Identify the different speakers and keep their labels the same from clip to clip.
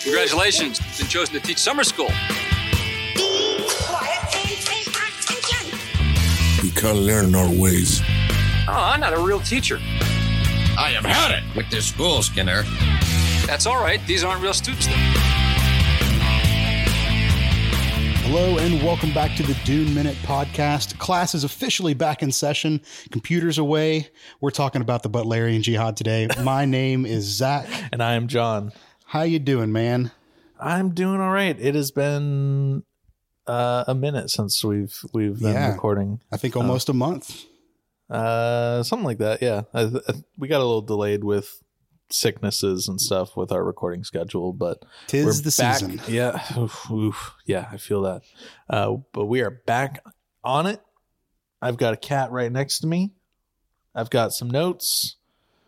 Speaker 1: Congratulations, you've been chosen to teach summer school.
Speaker 2: Be quiet and pay attention.
Speaker 3: We can't learn our ways.
Speaker 1: Oh, I'm not a real teacher.
Speaker 4: I have had it with this school, Skinner.
Speaker 1: That's all right. These aren't real students, though.
Speaker 5: Hello and welcome back to the Dune Minute Podcast. Class is officially back in session. Computers away. We're talking about the Butlerian Jihad today. My name is Zach.
Speaker 6: And I am John.
Speaker 5: How you doing, man?
Speaker 6: I'm doing all right. It has been a minute since we've been recording.
Speaker 5: I think almost a month.
Speaker 6: Something like that, yeah. We got a little delayed with sicknesses and stuff with our recording schedule, but
Speaker 5: Tis the
Speaker 6: back.
Speaker 5: season.
Speaker 6: Yeah. Yeah, I feel that. But we are back on it. I've got a cat right next to me. I've got some notes.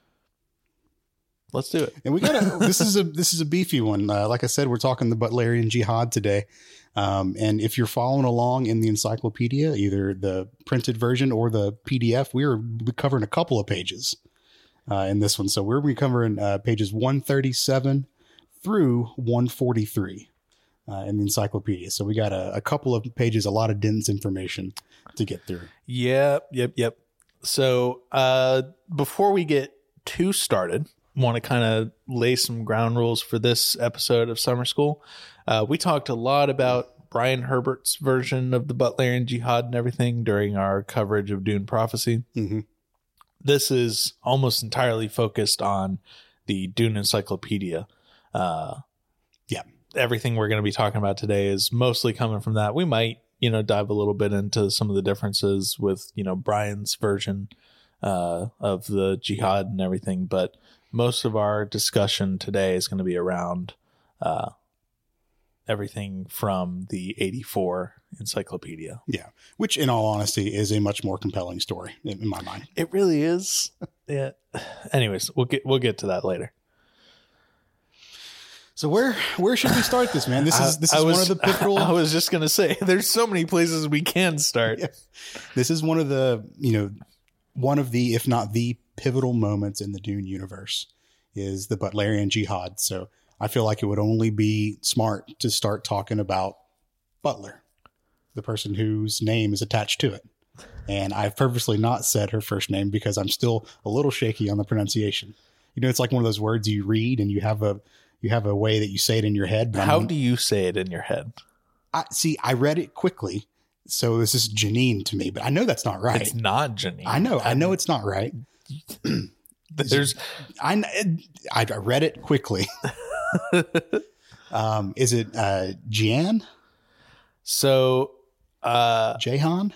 Speaker 6: Let's do it.
Speaker 5: And we got this is a beefy one. Like I said, we're talking the Butlerian Jihad today. And if you're following along in the encyclopedia, either the printed version or the PDF, we're covering a couple of pages in this one. So we're covering pages 137 through 143 in the encyclopedia. So we got a couple of pages, a lot of dense information to get through.
Speaker 6: Yep. So before we get too started, want to kind of lay some ground rules for this episode of Summer School. We talked a lot about Brian Herbert's version of the Butlerian Jihad and everything during our coverage of Dune Prophecy.
Speaker 5: Mm-hmm.
Speaker 6: This is almost entirely focused on the Dune Encyclopedia. Everything we're going to be talking about today is mostly coming from that. We might, dive a little bit into some of the differences with, Brian's version of the Jihad and everything, but most of our discussion today is going to be around everything from the 84 encyclopedia.
Speaker 5: Yeah. Which in all honesty is a much more compelling story in my mind.
Speaker 6: It really is. Yeah. Anyways, we'll get to that later.
Speaker 5: So where should we start this, man? This is one of the pivotal.
Speaker 6: I was just going to say there's so many places we can start.
Speaker 5: Yeah. This is one of the, if not the pivotal moments in the Dune universe is the Butlerian Jihad. So I feel like it would only be smart to start talking about Butler, the person whose name is attached to it. And I've purposely not said her first name because I'm still a little shaky on the pronunciation. It's like one of those words you read and you have a way that you say it in your head. But
Speaker 6: how do you say it in your head?
Speaker 5: I read it quickly. So this is Janine to me, but I know that's not right.
Speaker 6: It's not Janine.
Speaker 5: I know it's not right. I read it quickly. Is it Jan?
Speaker 6: So
Speaker 5: Jahan?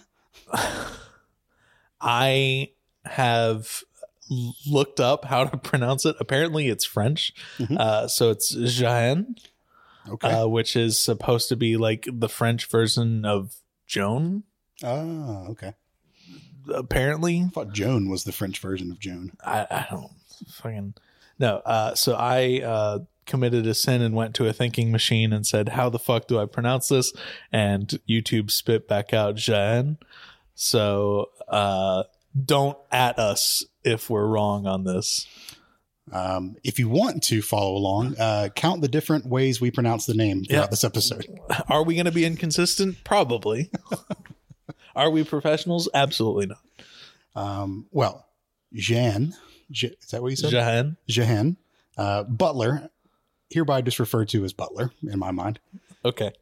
Speaker 6: I have looked up how to pronounce it. Apparently it's French. Mm-hmm. So it's Jeanne,
Speaker 5: okay.
Speaker 6: Which is supposed to be like the French version of Joan.
Speaker 5: Oh, okay.
Speaker 6: Apparently.
Speaker 5: I thought Joan was the French version of Joan.
Speaker 6: I don't fucking no. So I committed a sin and went to a thinking machine and said, how the fuck do I pronounce this? And YouTube spit back out Jeanne. So don't at us if we're wrong on this.
Speaker 5: If you want to follow along, count the different ways we pronounce the name throughout this episode.
Speaker 6: Are we going to be inconsistent? Probably. Are we professionals? Absolutely not.
Speaker 5: Well, Jeanne, is that what you said?
Speaker 6: Jeanne.
Speaker 5: Jeanne. Butler, hereby just referred to as Butler in my mind.
Speaker 6: Okay.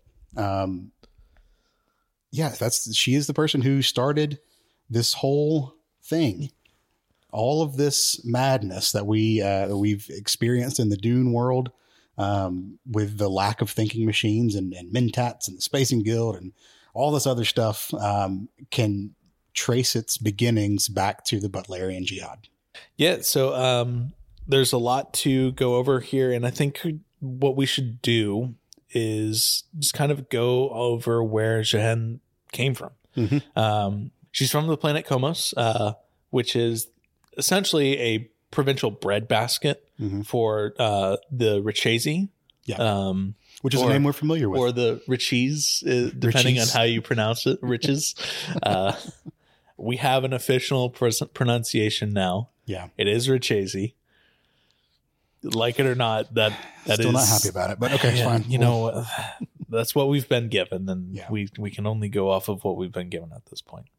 Speaker 5: She is the person who started this whole thing. All of this madness that we've experienced in the Dune world, with the lack of thinking machines and Mentats and the Spacing Guild and all this other stuff, can trace its beginnings back to the Butlerian Jihad.
Speaker 6: Yeah. So there's a lot to go over here, and I think what we should do is just kind of go over where Jeanne came from. Mm-hmm. She's from the planet Komos, which is essentially a provincial breadbasket for the Richese.
Speaker 5: Yeah. Which is a name we're familiar with.
Speaker 6: Or the Riches, depending on how you pronounce it. Riches. We have an official pronunciation now.
Speaker 5: Yeah.
Speaker 6: It is Richese. Like it or not, that
Speaker 5: Still
Speaker 6: is
Speaker 5: not happy about it, but okay, it's fine.
Speaker 6: You know, that's what we've been given, and
Speaker 5: Yeah.
Speaker 6: we can only go off of what we've been given at this point.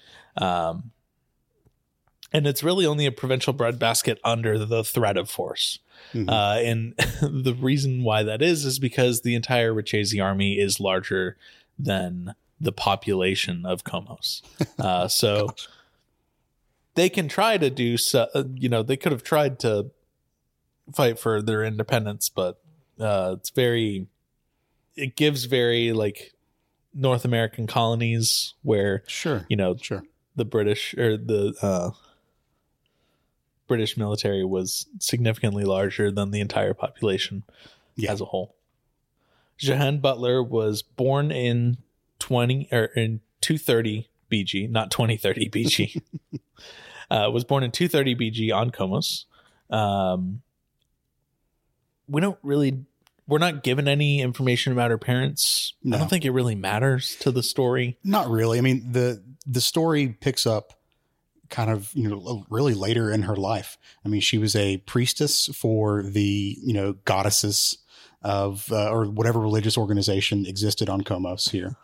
Speaker 6: And it's really only a provincial breadbasket under the threat of force.
Speaker 5: Mhm.
Speaker 6: And the reason why that is because the entire Richese army is larger than the population of Komos. So they can try to do so, they could have tried to fight for their independence, but it gives very like North American colonies where,
Speaker 5: Sure. Sure.
Speaker 6: the British or the British military was significantly larger than the entire population as a whole. Jehan Butler was born in 230 BG, not 2030 BG. Was born in 230 BG on Komos. We're not given any information about her parents.
Speaker 5: No.
Speaker 6: I don't think it really matters to the story.
Speaker 5: Not really. I mean, the story picks up kind of, really later in her life. I mean, she was a priestess for the, goddesses of, or whatever religious organization existed on Komos here.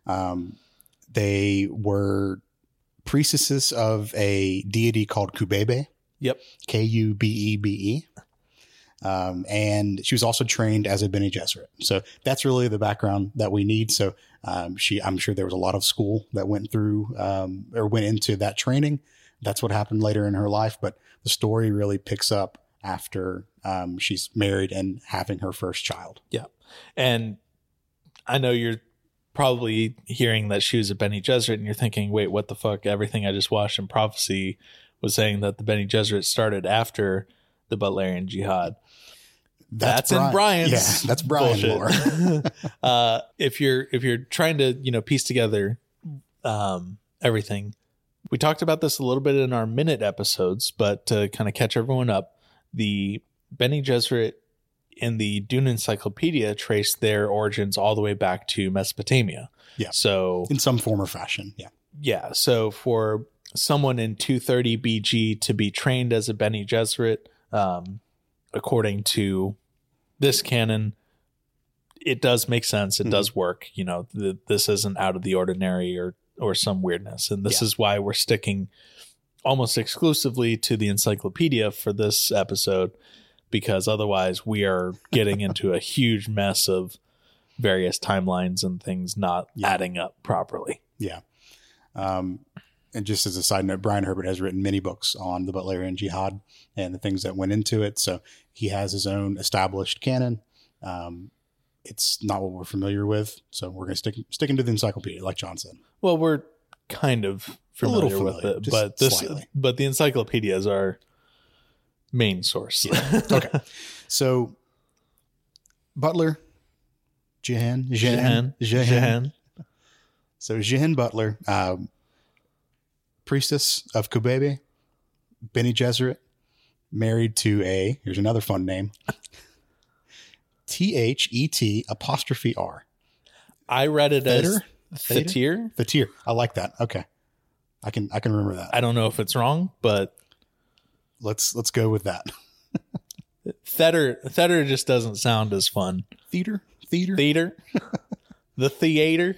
Speaker 5: They were priestesses of a deity called Kubebe.
Speaker 6: Yep.
Speaker 5: Kubebe. And she was also trained as a Bene Gesserit. So that's really the background that we need. So I'm sure there was a lot of school that went through or went into that training. That's what happened later in her life. But the story really picks up after she's married and having her first child.
Speaker 6: Yeah. And I know you're probably hearing that she was a Bene Gesserit and you're thinking, wait, what the fuck? Everything I just watched in Prophecy was saying that the Bene Gesserit started after the Butlerian Jihad. That's in Brian's.
Speaker 5: Yeah, that's Brian lore.
Speaker 6: If you're trying to, piece together everything, we talked about this a little bit in our minute episodes, but to kind of catch everyone up, the Bene Gesserit in the Dune Encyclopedia trace their origins all the way back to Mesopotamia.
Speaker 5: Yeah.
Speaker 6: So
Speaker 5: in some form or fashion. Yeah.
Speaker 6: Yeah. So for someone in 230 BG to be trained as a Bene Gesserit, according to this canon, it does make sense. It does work. This isn't out of the ordinary or some weirdness. And this is why we're sticking almost exclusively to the encyclopedia for this episode, because otherwise we are getting into a huge mess of various timelines and things not adding up properly.
Speaker 5: Yeah. And just as a side note, Brian Herbert has written many books on the Butlerian Jihad and the things that went into it. So he has his own established canon. It's not what we're familiar with. So we're going to stick into the encyclopedia, like John said.
Speaker 6: Well, we're kind of familiar with it, but the encyclopedia is our main source.
Speaker 5: Yeah. Okay. So Butler, Jehan. So Jehan Butler, priestess of Kubebe, Bene Gesserit, married to here's another fun name, THET''R.
Speaker 6: I read it as Thatir.
Speaker 5: Thatir. I like that. Okay. I can remember that.
Speaker 6: I don't know if it's wrong, but
Speaker 5: let's go with that.
Speaker 6: Thatir just doesn't sound as fun.
Speaker 5: Theater.
Speaker 6: The theater.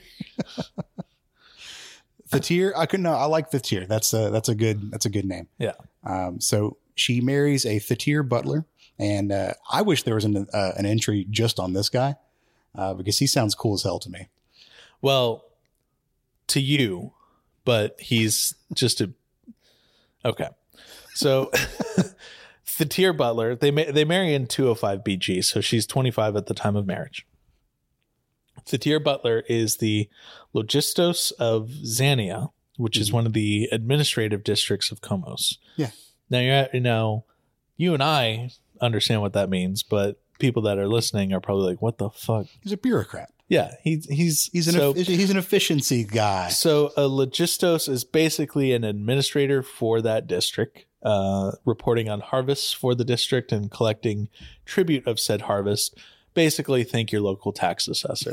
Speaker 5: Thatir. I like Thatir. That's a good name.
Speaker 6: Yeah.
Speaker 5: So she marries a Thatir Butler, and I wish there was an entry just on this guy because he sounds cool as hell to me.
Speaker 6: Well, to you, but he's just okay. So Thatir Butler, they marry in 205 BG, so she's 25 at the time of marriage. Thatir Butler is the Logistos of Zania, which is one of the administrative districts of Komos.
Speaker 5: Yeah.
Speaker 6: Now, you and I understand what that means, but people that are listening are probably like, "What the fuck?"
Speaker 5: He's a bureaucrat.
Speaker 6: Yeah, he's
Speaker 5: an efficiency guy.
Speaker 6: So a logistos is basically an administrator for that district, reporting on harvests for the district and collecting tribute of said harvest. Basically, think your local tax assessor.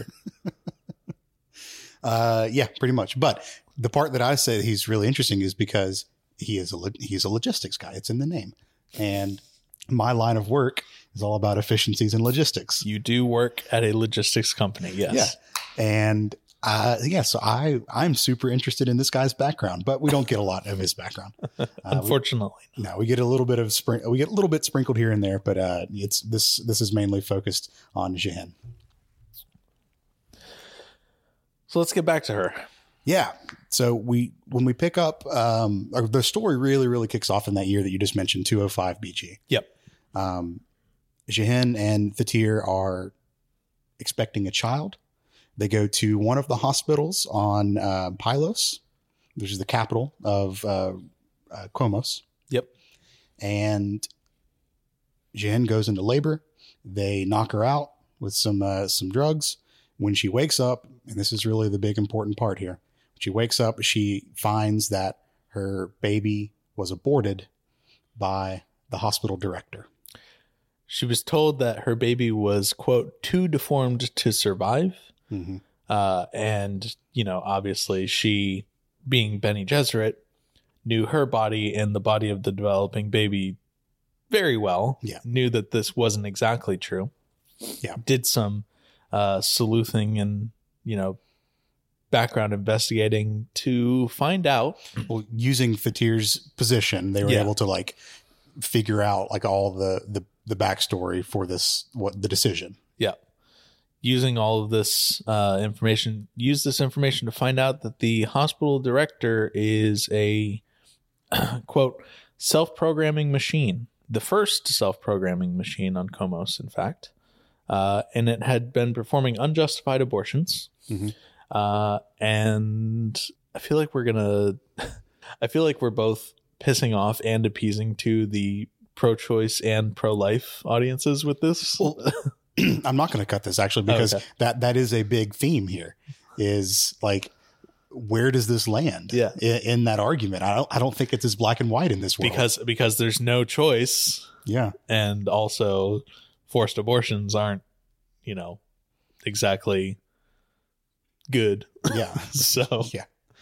Speaker 5: Yeah, pretty much. But the part that I say he's really interesting is because he's a logistics guy. It's in the name, and my line of work is all about efficiencies and logistics.
Speaker 6: You do work at a logistics company, yes.
Speaker 5: Yeah. And so I'm super interested in this guy's background, but we don't get a lot of his background.
Speaker 6: Unfortunately.
Speaker 5: We get a little bit of sprinkled here and there, but this is mainly focused on Jihin.
Speaker 6: So let's get back to her.
Speaker 5: Yeah. So when we pick up, the story really, really kicks off in that year that you just mentioned, 205 BG.
Speaker 6: Yep.
Speaker 5: Jihin and Thatir are expecting a child. They go to one of the hospitals on Pylos, which is the capital of Komos.
Speaker 6: Yep.
Speaker 5: And Jihin goes into labor. They knock her out with some drugs. When she wakes up, and this is really the big important part here, when she wakes up, she finds that her baby was aborted by the hospital director.
Speaker 6: She was told that her baby was, quote, too deformed to survive.
Speaker 5: Mm-hmm.
Speaker 6: And, obviously she, being Bene Gesserit, knew her body and the body of the developing baby very well.
Speaker 5: Yeah.
Speaker 6: Knew that this wasn't exactly true.
Speaker 5: Yeah.
Speaker 6: Did some sleuthing and, background investigating to find out.
Speaker 5: Well, using Thatir's position, they were able to figure out all the backstory for the decision.
Speaker 6: Yeah. Using all of this information, use this information to find out that the hospital director is a, quote, self-programming machine. The first self-programming machine on Komos, in fact. And it had been performing unjustified abortions.
Speaker 5: Mm-hmm.
Speaker 6: And I feel like we're both pissing off and appeasing to the pro-choice and pro-life audiences with this.
Speaker 5: Well, I'm not going to cut this actually, because that is a big theme here, is where does this land in that argument? I don't think it's as black and white in this world,
Speaker 6: because there's no choice.
Speaker 5: Yeah. And
Speaker 6: also forced abortions aren't, exactly good.
Speaker 5: Yeah.
Speaker 6: So,
Speaker 5: yeah.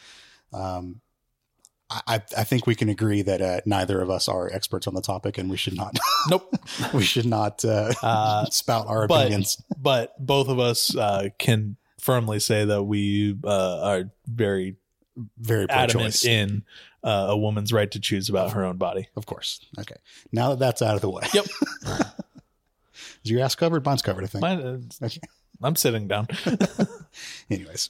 Speaker 5: I think we can agree that neither of us are experts on the topic, and we should not.
Speaker 6: Nope.
Speaker 5: We should not spout our opinions.
Speaker 6: But both of us can firmly say that we are very,
Speaker 5: very
Speaker 6: adamant
Speaker 5: pro-choice
Speaker 6: in a woman's right to choose about her own body.
Speaker 5: Of course. Okay. Now that that's out of the way.
Speaker 6: Yep.
Speaker 5: Is your ass covered? Mine's covered, I think.
Speaker 6: Okay. I'm sitting down.
Speaker 5: Anyways.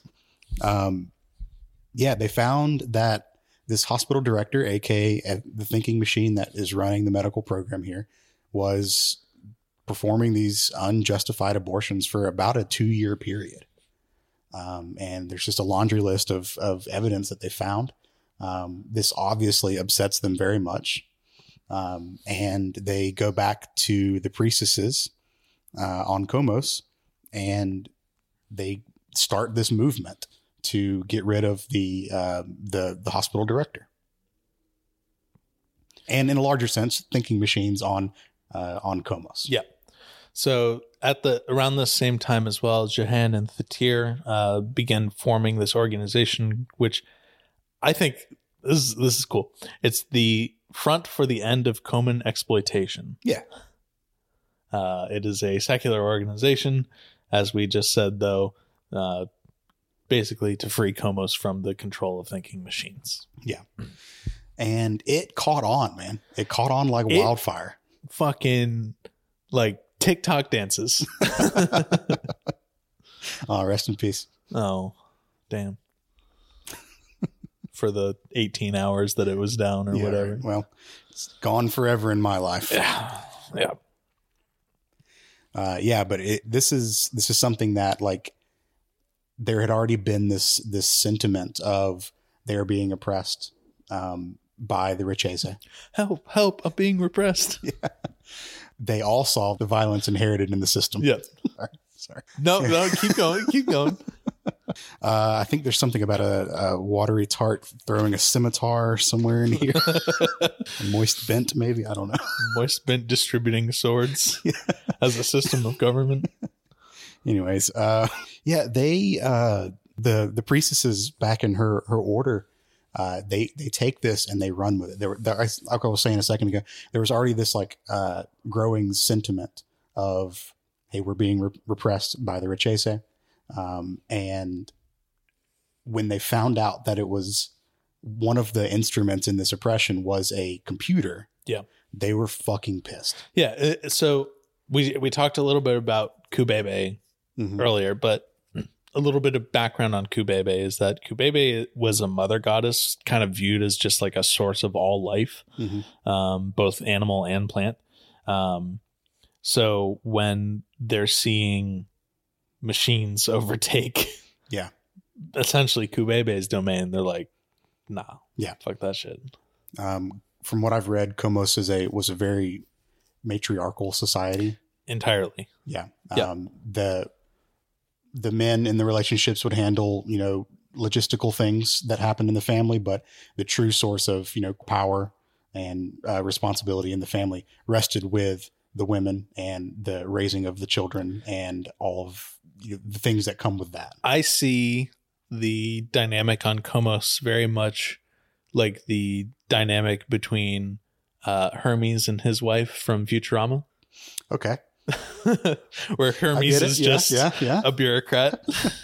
Speaker 5: They found that this hospital director, aka the thinking machine that is running the medical program here, was performing these unjustified abortions for about a 2-year period. And there's just a laundry list of evidence that they found. This obviously upsets them very much. And they go back to the priestesses on Komos, and they start this movement to get rid of the hospital director. And in a larger sense, thinking machines on Komos.
Speaker 6: Yeah. So around the same time as well, Jihin and Thatir began forming this organization, which I think this is cool. It's the Front for the End of Koman Exploitation.
Speaker 5: Yeah.
Speaker 6: It is a secular organization, as we just said, though, basically to free Komos from the control of thinking machines.
Speaker 5: Yeah. And it caught on, man. It caught on like wildfire.
Speaker 6: Fucking TikTok dances.
Speaker 5: Oh, rest in peace.
Speaker 6: Oh, damn. For the 18 hours that it was down or whatever.
Speaker 5: Right. Well, it's gone forever in my life.
Speaker 6: Yeah.
Speaker 5: But this is something that there had already been this sentiment of they're being oppressed by the Richese.
Speaker 6: Help, I'm being repressed.
Speaker 5: Yeah. They all saw the violence inherited in the system.
Speaker 6: Yeah.
Speaker 5: Sorry.
Speaker 6: No, keep going.
Speaker 5: I think there's something about a watery tart throwing a scimitar somewhere in here. A moist bent, maybe. I don't know.
Speaker 6: Moist bent distributing swords as a system of government.
Speaker 5: Anyways, they the priestesses back in her order They take this and they run with it. Like I was saying a second ago, there was already this like growing sentiment of, hey, we're being repressed by the Richese. And when they found out that it was one of the instruments in this oppression was a computer, they were fucking pissed.
Speaker 6: Yeah. So we talked a little bit about Kubebe earlier, but a little bit of background on Kubebe is that Kubebe was a mother goddess, kind of viewed as just like a source of all life, both animal and plant. So when they're seeing machines overtake, essentially Kubebe's domain, they're like, nah, fuck that shit.
Speaker 5: From what I've read, Komos was a very matriarchal society.
Speaker 6: Entirely.
Speaker 5: Yeah. The men in the relationships would handle, logistical things that happened in the family, but the true source of, power and responsibility in the family rested with the women and the raising of the children and all of the things that come with that.
Speaker 6: I see the dynamic on Komos very much like the dynamic between Hermes and his wife from Futurama.
Speaker 5: Okay.
Speaker 6: Where Hermes is just a bureaucrat.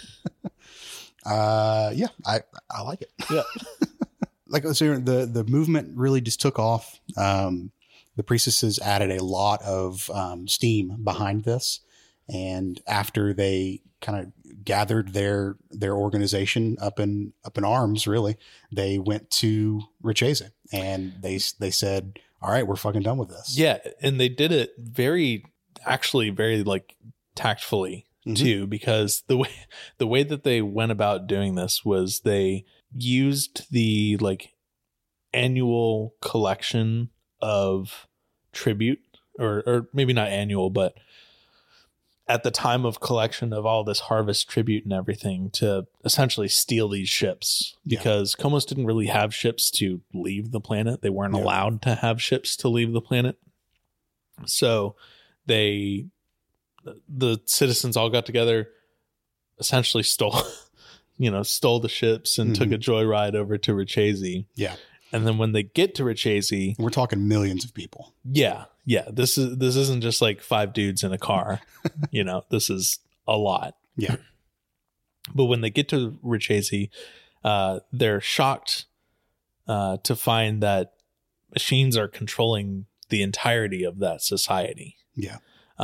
Speaker 5: I like it. Yeah. Like so the movement really just took off. The priestesses added a lot of steam behind this, and after they kind of gathered their organization up in arms, really, they went to Richese and they said, "All right, we're fucking done with this."
Speaker 6: Yeah, and they did it very like tactfully too, because the way that they went about doing this was they used the like annual collection of tribute, or maybe not annual, but at the time of collection of all this harvest tribute and everything, to essentially steal these ships, because Komos didn't really have ships to leave the planet. They weren't allowed to have ships to leave the planet. So the citizens all got together, essentially stole the ships and took a joyride over to Richese. Yeah. And then when they get to Richese,
Speaker 5: we're talking millions of people.
Speaker 6: Yeah. Yeah. This isn't just like 5 dudes in a car. This is a lot.
Speaker 5: Yeah.
Speaker 6: But when they get to Richese, they're shocked to find that machines are controlling the entirety of that society.
Speaker 5: Yeah.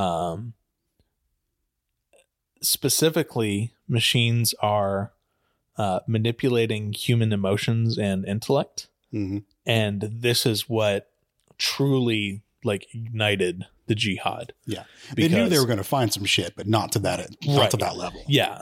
Speaker 6: Specifically, machines are manipulating human emotions and intellect. And this is what truly like ignited the jihad.
Speaker 5: Yeah. They knew they were going to find some shit, but not to that level.
Speaker 6: Yeah.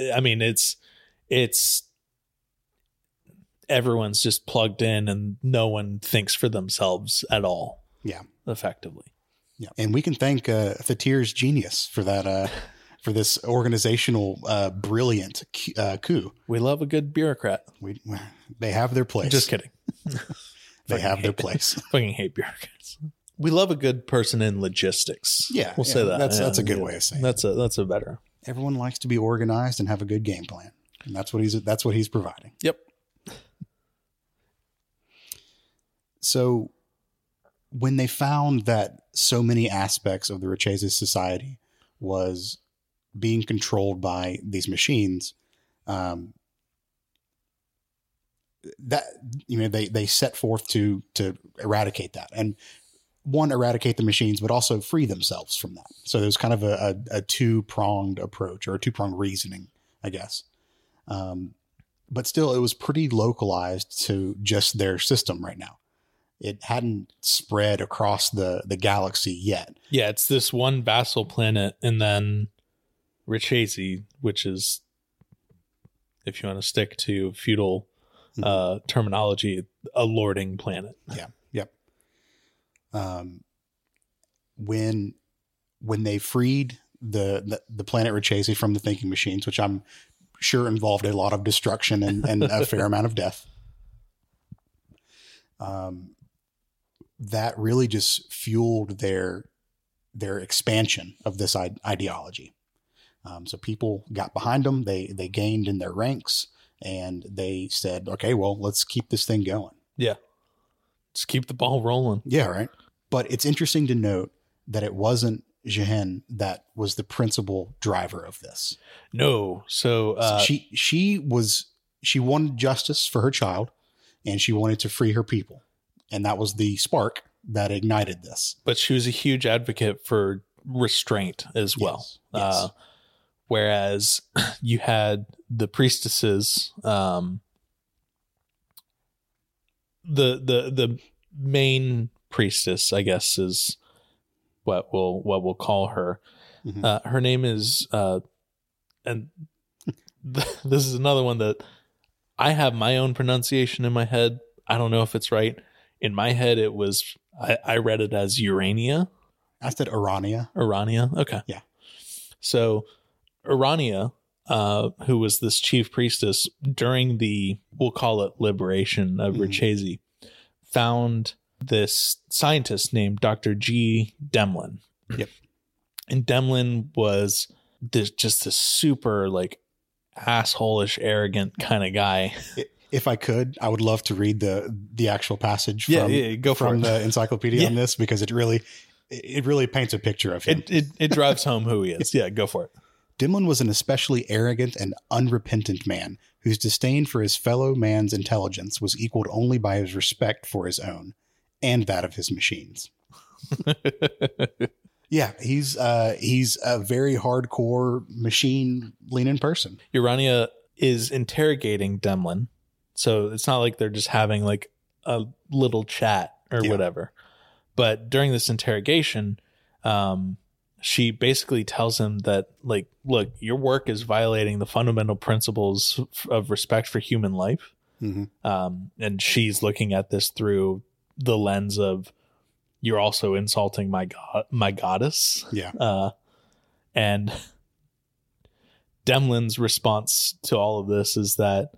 Speaker 6: It's everyone's just plugged in and no one thinks for themselves at all.
Speaker 5: Yeah.
Speaker 6: Effectively.
Speaker 5: Yeah. And we can thank Thatir's genius for that, for this organizational brilliant coup.
Speaker 6: We love a good bureaucrat.
Speaker 5: They have their place.
Speaker 6: Just kidding.
Speaker 5: They have their place.
Speaker 6: Fucking hate bureaucrats. We love a good person in logistics.
Speaker 5: Yeah.
Speaker 6: We'll say that.
Speaker 5: That's a good way of saying
Speaker 6: it. That's a better.
Speaker 5: Everyone likes to be organized and have a good game plan. And that's what he's providing.
Speaker 6: Yep.
Speaker 5: So when they found that so many aspects of the Richese society was being controlled by these machines, they set forth to eradicate that, and eradicate the machines, but also free themselves from that. So there's kind of a two-pronged approach, or a two-pronged reasoning, I guess. But still, it was pretty localized to just their system right now. It hadn't spread across the galaxy yet.
Speaker 6: Yeah, it's this one vassal planet, and then Richese, which is, if you want to stick to feudal terminology, a lording planet.
Speaker 5: Yeah. Yep. When they freed the planet Richese from the thinking machines, which I'm sure involved a lot of destruction and a fair amount of death, that really just fueled their expansion of this ideology. So people got behind them. They gained in their ranks, And they said, okay, well, let's keep this thing going.
Speaker 6: Yeah. Just keep the ball rolling.
Speaker 5: Yeah, right. But it's interesting to note that it wasn't Jehen that was the principal driver of this.
Speaker 6: No. So
Speaker 5: she wanted justice for her child, and she wanted to free her people. And that was the spark that ignited this.
Speaker 6: But she was a huge advocate for restraint as well.
Speaker 5: Yes.
Speaker 6: Whereas you had the priestesses, the main priestess, I guess, is what we'll call her. Mm-hmm. Her name is, and this is another one that I have my own pronunciation in my head. I don't know if it's right. In my head, it was, I read it as Urania.
Speaker 5: I said Urania.
Speaker 6: Urania. Okay.
Speaker 5: Yeah.
Speaker 6: So Urania, who was this chief priestess during the, we'll call it liberation of Rachezi, found this scientist named Dr. G. Demlin.
Speaker 5: Yep.
Speaker 6: And Demlin was this super like asshole-ish, arrogant kind of guy.
Speaker 5: If I could, I would love to read the actual passage
Speaker 6: go
Speaker 5: from the encyclopedia on this, because it really paints a picture of him.
Speaker 6: It drives home who he is. Yeah, go for it.
Speaker 5: Demlin was an especially arrogant and unrepentant man whose disdain for his fellow man's intelligence was equaled only by his respect for his own and that of his machines. Yeah, he's a very hardcore machine leaning person.
Speaker 6: Urania is interrogating Demlin, so it's not like they're just having like a little chat or whatever. But during this interrogation, she basically tells him that, like, look, your work is violating the fundamental principles of respect for human life. Mm-hmm. And she's looking at this through the lens of, you're also insulting my goddess.
Speaker 5: Yeah.
Speaker 6: And Demlin's response to all of this is that,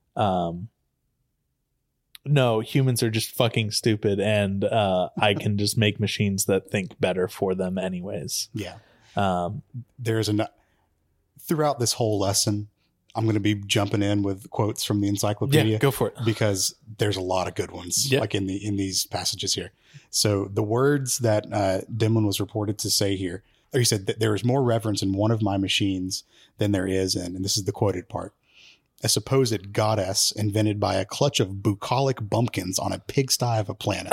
Speaker 6: no, humans are just fucking stupid, and I can just make machines that think better for them anyways.
Speaker 5: Yeah. There's throughout this whole lesson, I'm going to be jumping in with quotes from the encyclopedia.
Speaker 6: Yeah, go for it.
Speaker 5: Because there's a lot of good ones, like in these passages here. So the words that Demlin was reported to say here, or he said that there is more reverence in one of my machines than there is in, and this is the quoted part, a supposed goddess invented by a clutch of bucolic bumpkins on a pigsty of a planet.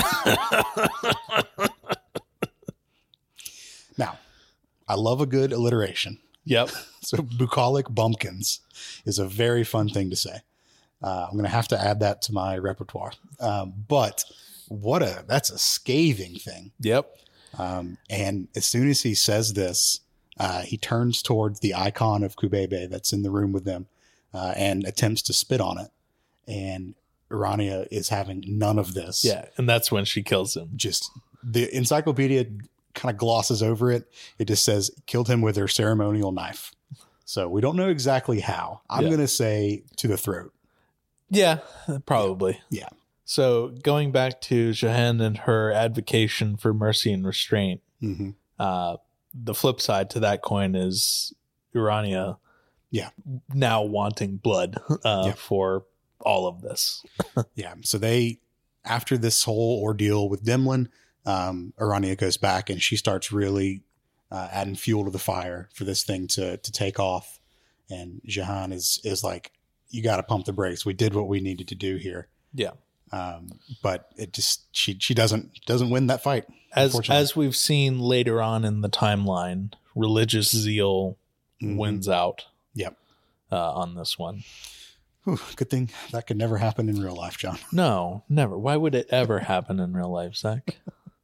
Speaker 5: Now, I love a good alliteration.
Speaker 6: Yep.
Speaker 5: So bucolic bumpkins is a very fun thing to say. I'm going to have to add that to my repertoire. But that's a scathing thing.
Speaker 6: Yep.
Speaker 5: And as soon as he says this, he turns towards the icon of Kubebe that's in the room with them, and attempts to spit on it. And Urania is having none of this.
Speaker 6: Yeah. And that's when she kills him.
Speaker 5: Just the encyclopedia kind of glosses over it. It just says killed him with her ceremonial knife. So we don't know exactly how. I'm going to say to the throat.
Speaker 6: Yeah, probably.
Speaker 5: Yeah.
Speaker 6: So going back to Jehen and her advocation for mercy and restraint, the flip side to that coin is Urania now wanting blood for all of this.
Speaker 5: Yeah. So after this whole ordeal with Demlin, Urania goes back and she starts really adding fuel to the fire for this thing to take off. And Jehen is like, you got to pump the brakes. We did what we needed to do here.
Speaker 6: Yeah.
Speaker 5: But it just, she doesn't win that fight.
Speaker 6: As we've seen later on in the timeline, religious zeal wins out.
Speaker 5: Yep.
Speaker 6: On this one.
Speaker 5: Whew, good thing that could never happen in real life, John.
Speaker 6: No, never. Why would it ever happen in real life, Zach?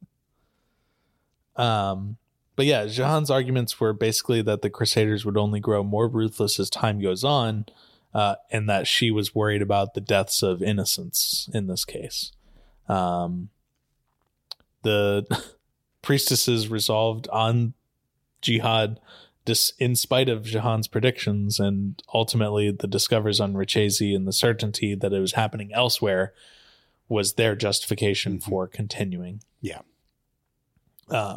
Speaker 6: But yeah, Jehan's arguments were basically that the Crusaders would only grow more ruthless as time goes on, and that she was worried about the deaths of innocents in this case. The priestesses resolved on jihad in spite of Jehan's predictions, and ultimately the discoveries on Rachezi and the certainty that it was happening elsewhere was their justification for continuing.
Speaker 5: Yeah.
Speaker 6: A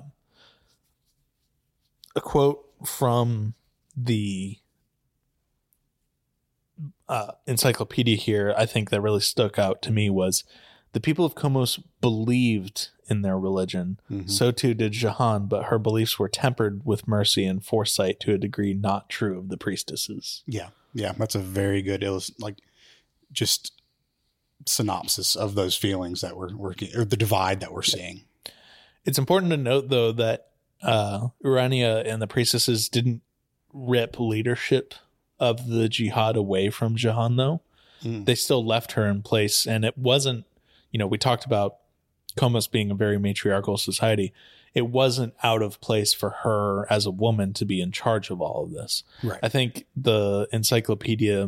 Speaker 6: quote from the encyclopedia here, I think that really stuck out to me was the people of Komos believed in their religion. So too did Jahan, but her beliefs were tempered with mercy and foresight to a degree not true of the priestesses.
Speaker 5: Yeah. Yeah. That's a very good, just synopsis of those feelings that we're working, or the divide that we're seeing.
Speaker 6: It's important to note, though, that Urania and the priestesses didn't rip leadership of the jihad away from Jahan, though. They still left her in place, and it wasn't, we talked about Komos being a very matriarchal society. It wasn't out of place for her as a woman to be in charge of all of this.
Speaker 5: Right.
Speaker 6: I think the encyclopedia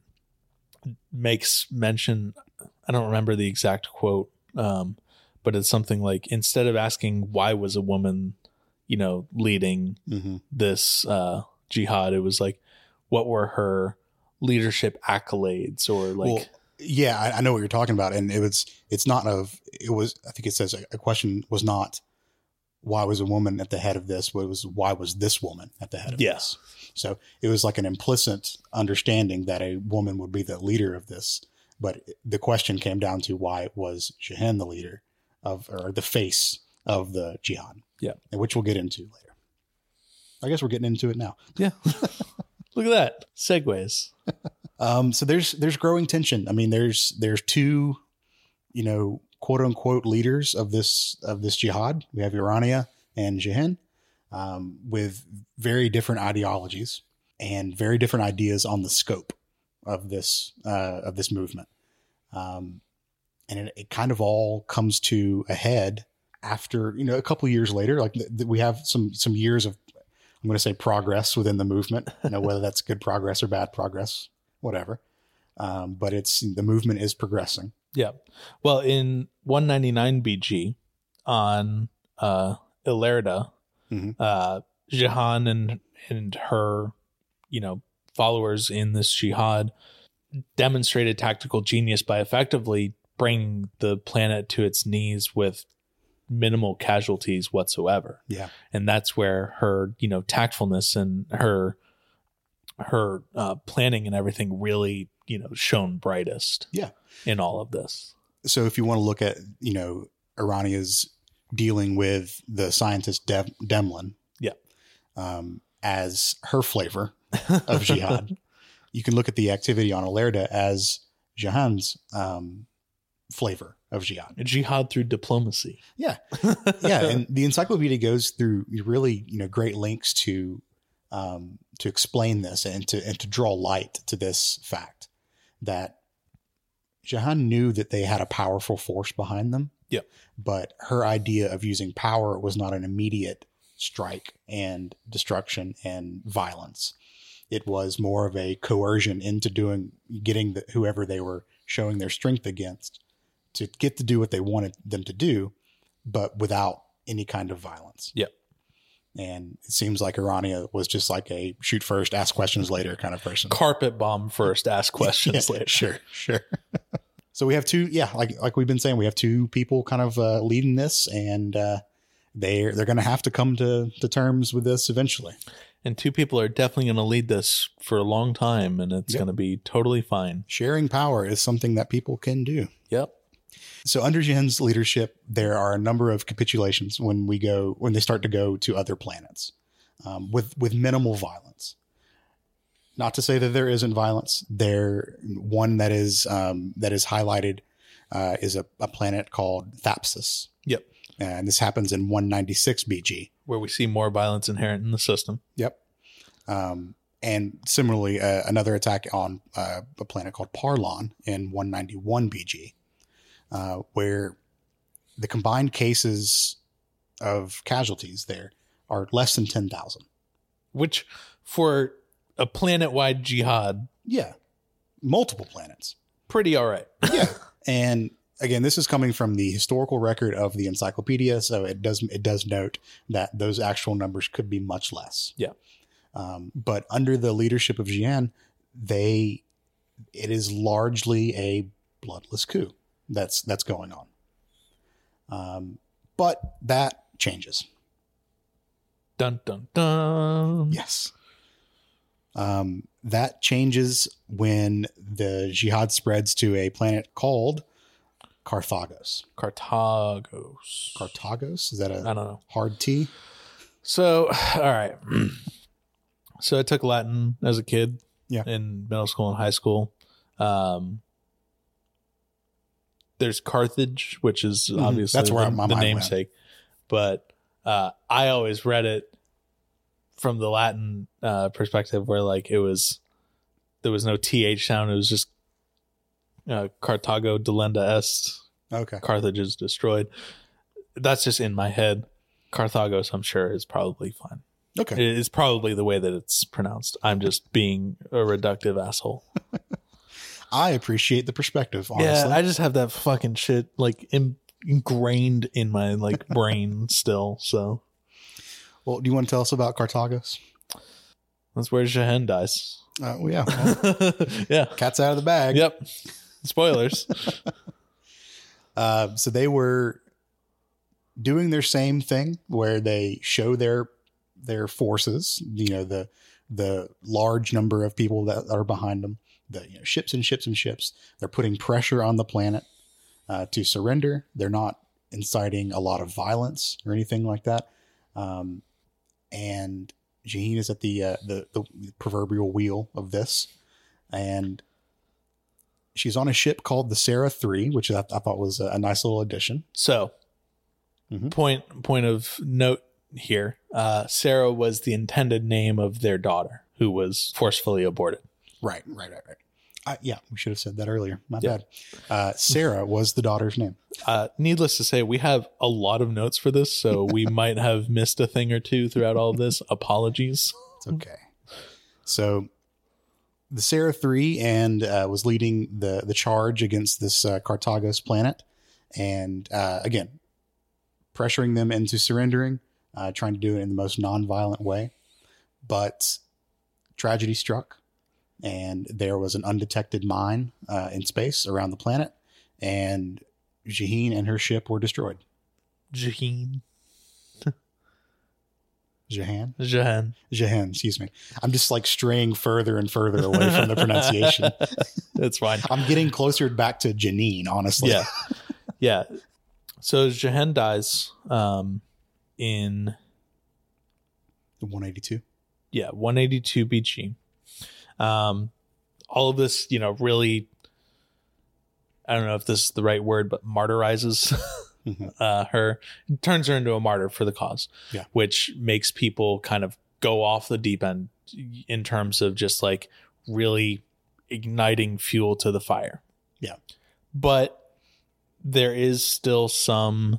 Speaker 6: makes mention, I don't remember the exact quote, but it's something like, instead of asking why was a woman, leading this jihad, it was like, what were her leadership accolades, or like,
Speaker 5: well, yeah, I know what you're talking about. And I think it says a question was not why was a woman at the head of this, but it was why was this woman at the head of this? So it was like an implicit understanding that a woman would be the leader of this. But the question came down to why was Jahan the leader or the face of the jihad?
Speaker 6: Yeah.
Speaker 5: Which we'll get into later. I guess we're getting into it now.
Speaker 6: Yeah. Look at that. Segues.
Speaker 5: So there's growing tension. I mean, there's two, quote unquote leaders of this jihad. We have Urania and Jahan, with very different ideologies and very different ideas on the scope of this movement. And it kind of all comes to a head after, a couple of years later. Like we have some years of, I'm going to say, progress within the movement, whether that's good progress or bad progress, whatever. But the movement is progressing.
Speaker 6: Yeah. Well, in 199 BG on Ilerda, Jahan and her, followers in this jihad demonstrated tactical genius by effectively bringing the planet to its knees with minimal casualties whatsoever.
Speaker 5: Yeah.
Speaker 6: And that's where her, tactfulness and her planning and everything really, shone brightest.
Speaker 5: Yeah.
Speaker 6: In all of this.
Speaker 5: So if you want to look at, Urania's dealing with the scientist Demlin, as her flavor of jihad, you can look at the activity on Ilerda as Jahan's flavor of jihad.
Speaker 6: Jihad through diplomacy.
Speaker 5: Yeah. Yeah. And the encyclopedia goes through really, great lengths to explain this and to draw light to this fact that Jahan knew that they had a powerful force behind them.
Speaker 6: Yeah.
Speaker 5: But her idea of using power was not an immediate strike and destruction and violence. It was more of a coercion into getting whoever they were showing their strength against to get to do what they wanted them to do, but without any kind of violence.
Speaker 6: Yeah.
Speaker 5: And it seems like Urania was just like a shoot first, ask questions later kind of person.
Speaker 6: Carpet bomb first, ask questions later.
Speaker 5: Sure. So we have two, like we've been saying, we have two people kind of leading this, and they're going to have to come to terms with this eventually.
Speaker 6: And two people are definitely going to lead this for a long time, and it's going to be totally fine.
Speaker 5: Sharing power is something that people can do.
Speaker 6: Yep.
Speaker 5: So under Jahan's leadership, there are a number of capitulations when they start to go to other planets, with minimal violence. Not to say that there isn't violence. One that is highlighted is a planet called Thapsus.
Speaker 6: Yep.
Speaker 5: And this happens in 196 BG,
Speaker 6: where we see more violence inherent in the system.
Speaker 5: Yep. And similarly, another attack on a planet called Parlon in 191 BG. Where the combined cases of casualties there are less than 10,000.
Speaker 6: Which, for a planet-wide jihad...
Speaker 5: Yeah. Multiple planets.
Speaker 6: Pretty all right.
Speaker 5: Yeah. And again, this is coming from the historical record of the encyclopedia, so it does note that those actual numbers could be much less.
Speaker 6: Yeah.
Speaker 5: But under the leadership of Jian, it is largely a bloodless coup that's going on. But that changes.
Speaker 6: Dun, dun, dun.
Speaker 5: Yes. that changes when the jihad spreads to a planet called Carthagos. Carthagos? Is that
Speaker 6: I don't know.
Speaker 5: hard T?
Speaker 6: So, all right. So I took Latin as a kid in middle school and high school. There's Carthage, which is obviously
Speaker 5: That's where my
Speaker 6: the
Speaker 5: mind
Speaker 6: namesake. But I always read it from the Latin perspective, where like there was no TH sound. It was just Carthago delenda est.
Speaker 5: Okay.
Speaker 6: Carthage is destroyed. That's just in my head. Carthagos, I'm sure, is probably fine.
Speaker 5: Okay.
Speaker 6: It is probably the way that it's pronounced. I'm just being a reductive asshole.
Speaker 5: I appreciate the perspective, honestly.
Speaker 6: Yeah, I just have that fucking shit like ingrained in my like brain still. So,
Speaker 5: well, do you want to tell us about Carthagos?
Speaker 6: that's where Jahen dies.
Speaker 5: Well, yeah. Well,
Speaker 6: Yeah.
Speaker 5: cat's out of the bag.
Speaker 6: Yep. Spoilers.
Speaker 5: So they were doing their same thing where they show their forces, the large number of people that are behind them, the ships and ships and ships. They're putting pressure on the planet to surrender. They're not inciting a lot of violence or anything like that. And Jaheen is at the proverbial wheel of this, and she's on a ship called the Sarah 3, which I thought was a nice little addition.
Speaker 6: So, point of note here, Sarah was the intended name of their daughter, who was forcefully aborted.
Speaker 5: Right. Yeah, we should have said that earlier. My bad. Sarah was the daughter's name.
Speaker 6: Needless to say, we have a lot of notes for this, so we might have missed a thing or two throughout all of this. Apologies.
Speaker 5: It's okay. So the Sarah 3 and was leading the charge against this Carthagos planet, and again, pressuring them into surrendering, trying to do it in the most nonviolent way. But tragedy struck, and there was an undetected mine in space around the planet, and Jaheen and her ship were destroyed.
Speaker 6: Jahen,
Speaker 5: excuse me. I'm just like straying further and further away from the pronunciation.
Speaker 6: That's fine.
Speaker 5: I'm getting closer back to Janine, honestly.
Speaker 6: Yeah. Yeah. So Jahen dies in
Speaker 5: 182.
Speaker 6: Yeah, 182 BG. All of this, really, I don't know if this is the right word, but martyrizes her, turns her into a martyr for the cause, which makes people kind of go off the deep end in terms of just like really igniting fuel to the fire.
Speaker 5: Yeah.
Speaker 6: But there is still some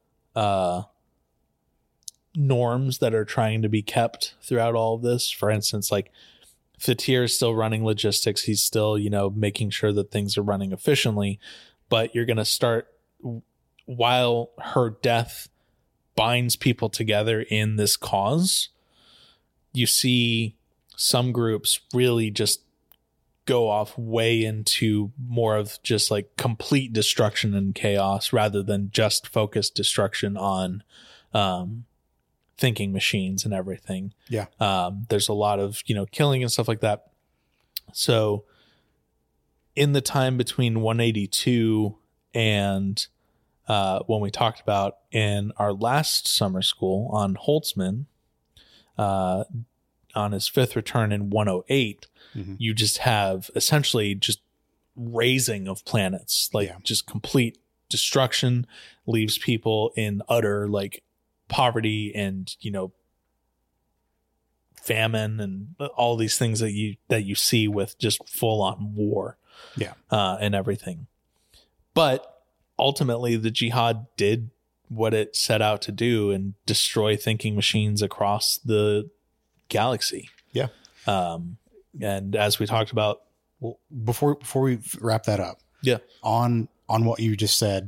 Speaker 6: norms that are trying to be kept throughout all of this. For instance, like Fatir is still running logistics. He's still, making sure that things are running efficiently, but you're going to start, while her death binds people together in this cause, you see some groups really just go off way into more of just like complete destruction and chaos rather than just focused destruction on thinking machines and everything.
Speaker 5: Yeah.
Speaker 6: There's a lot of, killing and stuff like that. So in the time between 182 and when we talked about in our last summer school on Holtzman, on his fifth return in 108, you just have essentially just raising of planets, just complete destruction, leaves people in utter like poverty and famine and all these things that you see with just full on war, and everything. But ultimately, the jihad did what it set out to do and destroy thinking machines across the galaxy. Yeah. And as we talked about,
Speaker 5: well, before we wrap that up, on what you just said,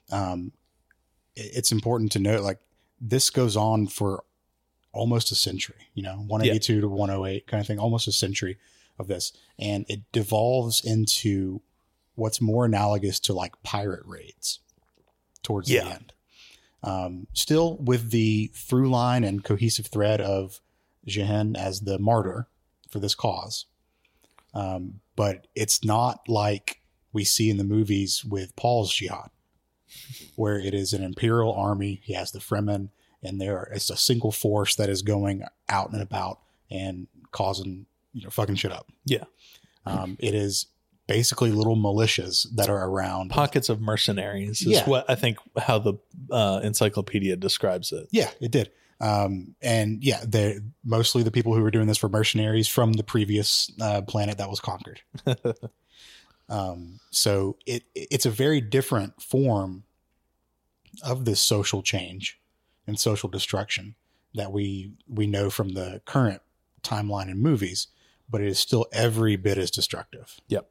Speaker 5: it's important to note, like, this goes on for almost a century, 182 to 108 kind of thing, almost a century of this. And it devolves into what's more analogous to like pirate raids towards the end. Still with the through line and cohesive thread of Jahen as the martyr for this cause, But it's not like we see in the movies with Paul's jihad, where it is an imperial army. He has the Fremen, and it's a single force that is going out and about and causing, fucking shit up.
Speaker 6: Yeah.
Speaker 5: It is basically little militias that are around.
Speaker 6: Pockets of mercenaries is what I think how the encyclopedia describes it.
Speaker 5: Yeah, it did. And yeah, they're mostly the people who were doing this were mercenaries from the previous planet that was conquered. So it's a very different form of this social change and social destruction that we know from the current timeline in movies, but it is still every bit as destructive.
Speaker 6: Yep.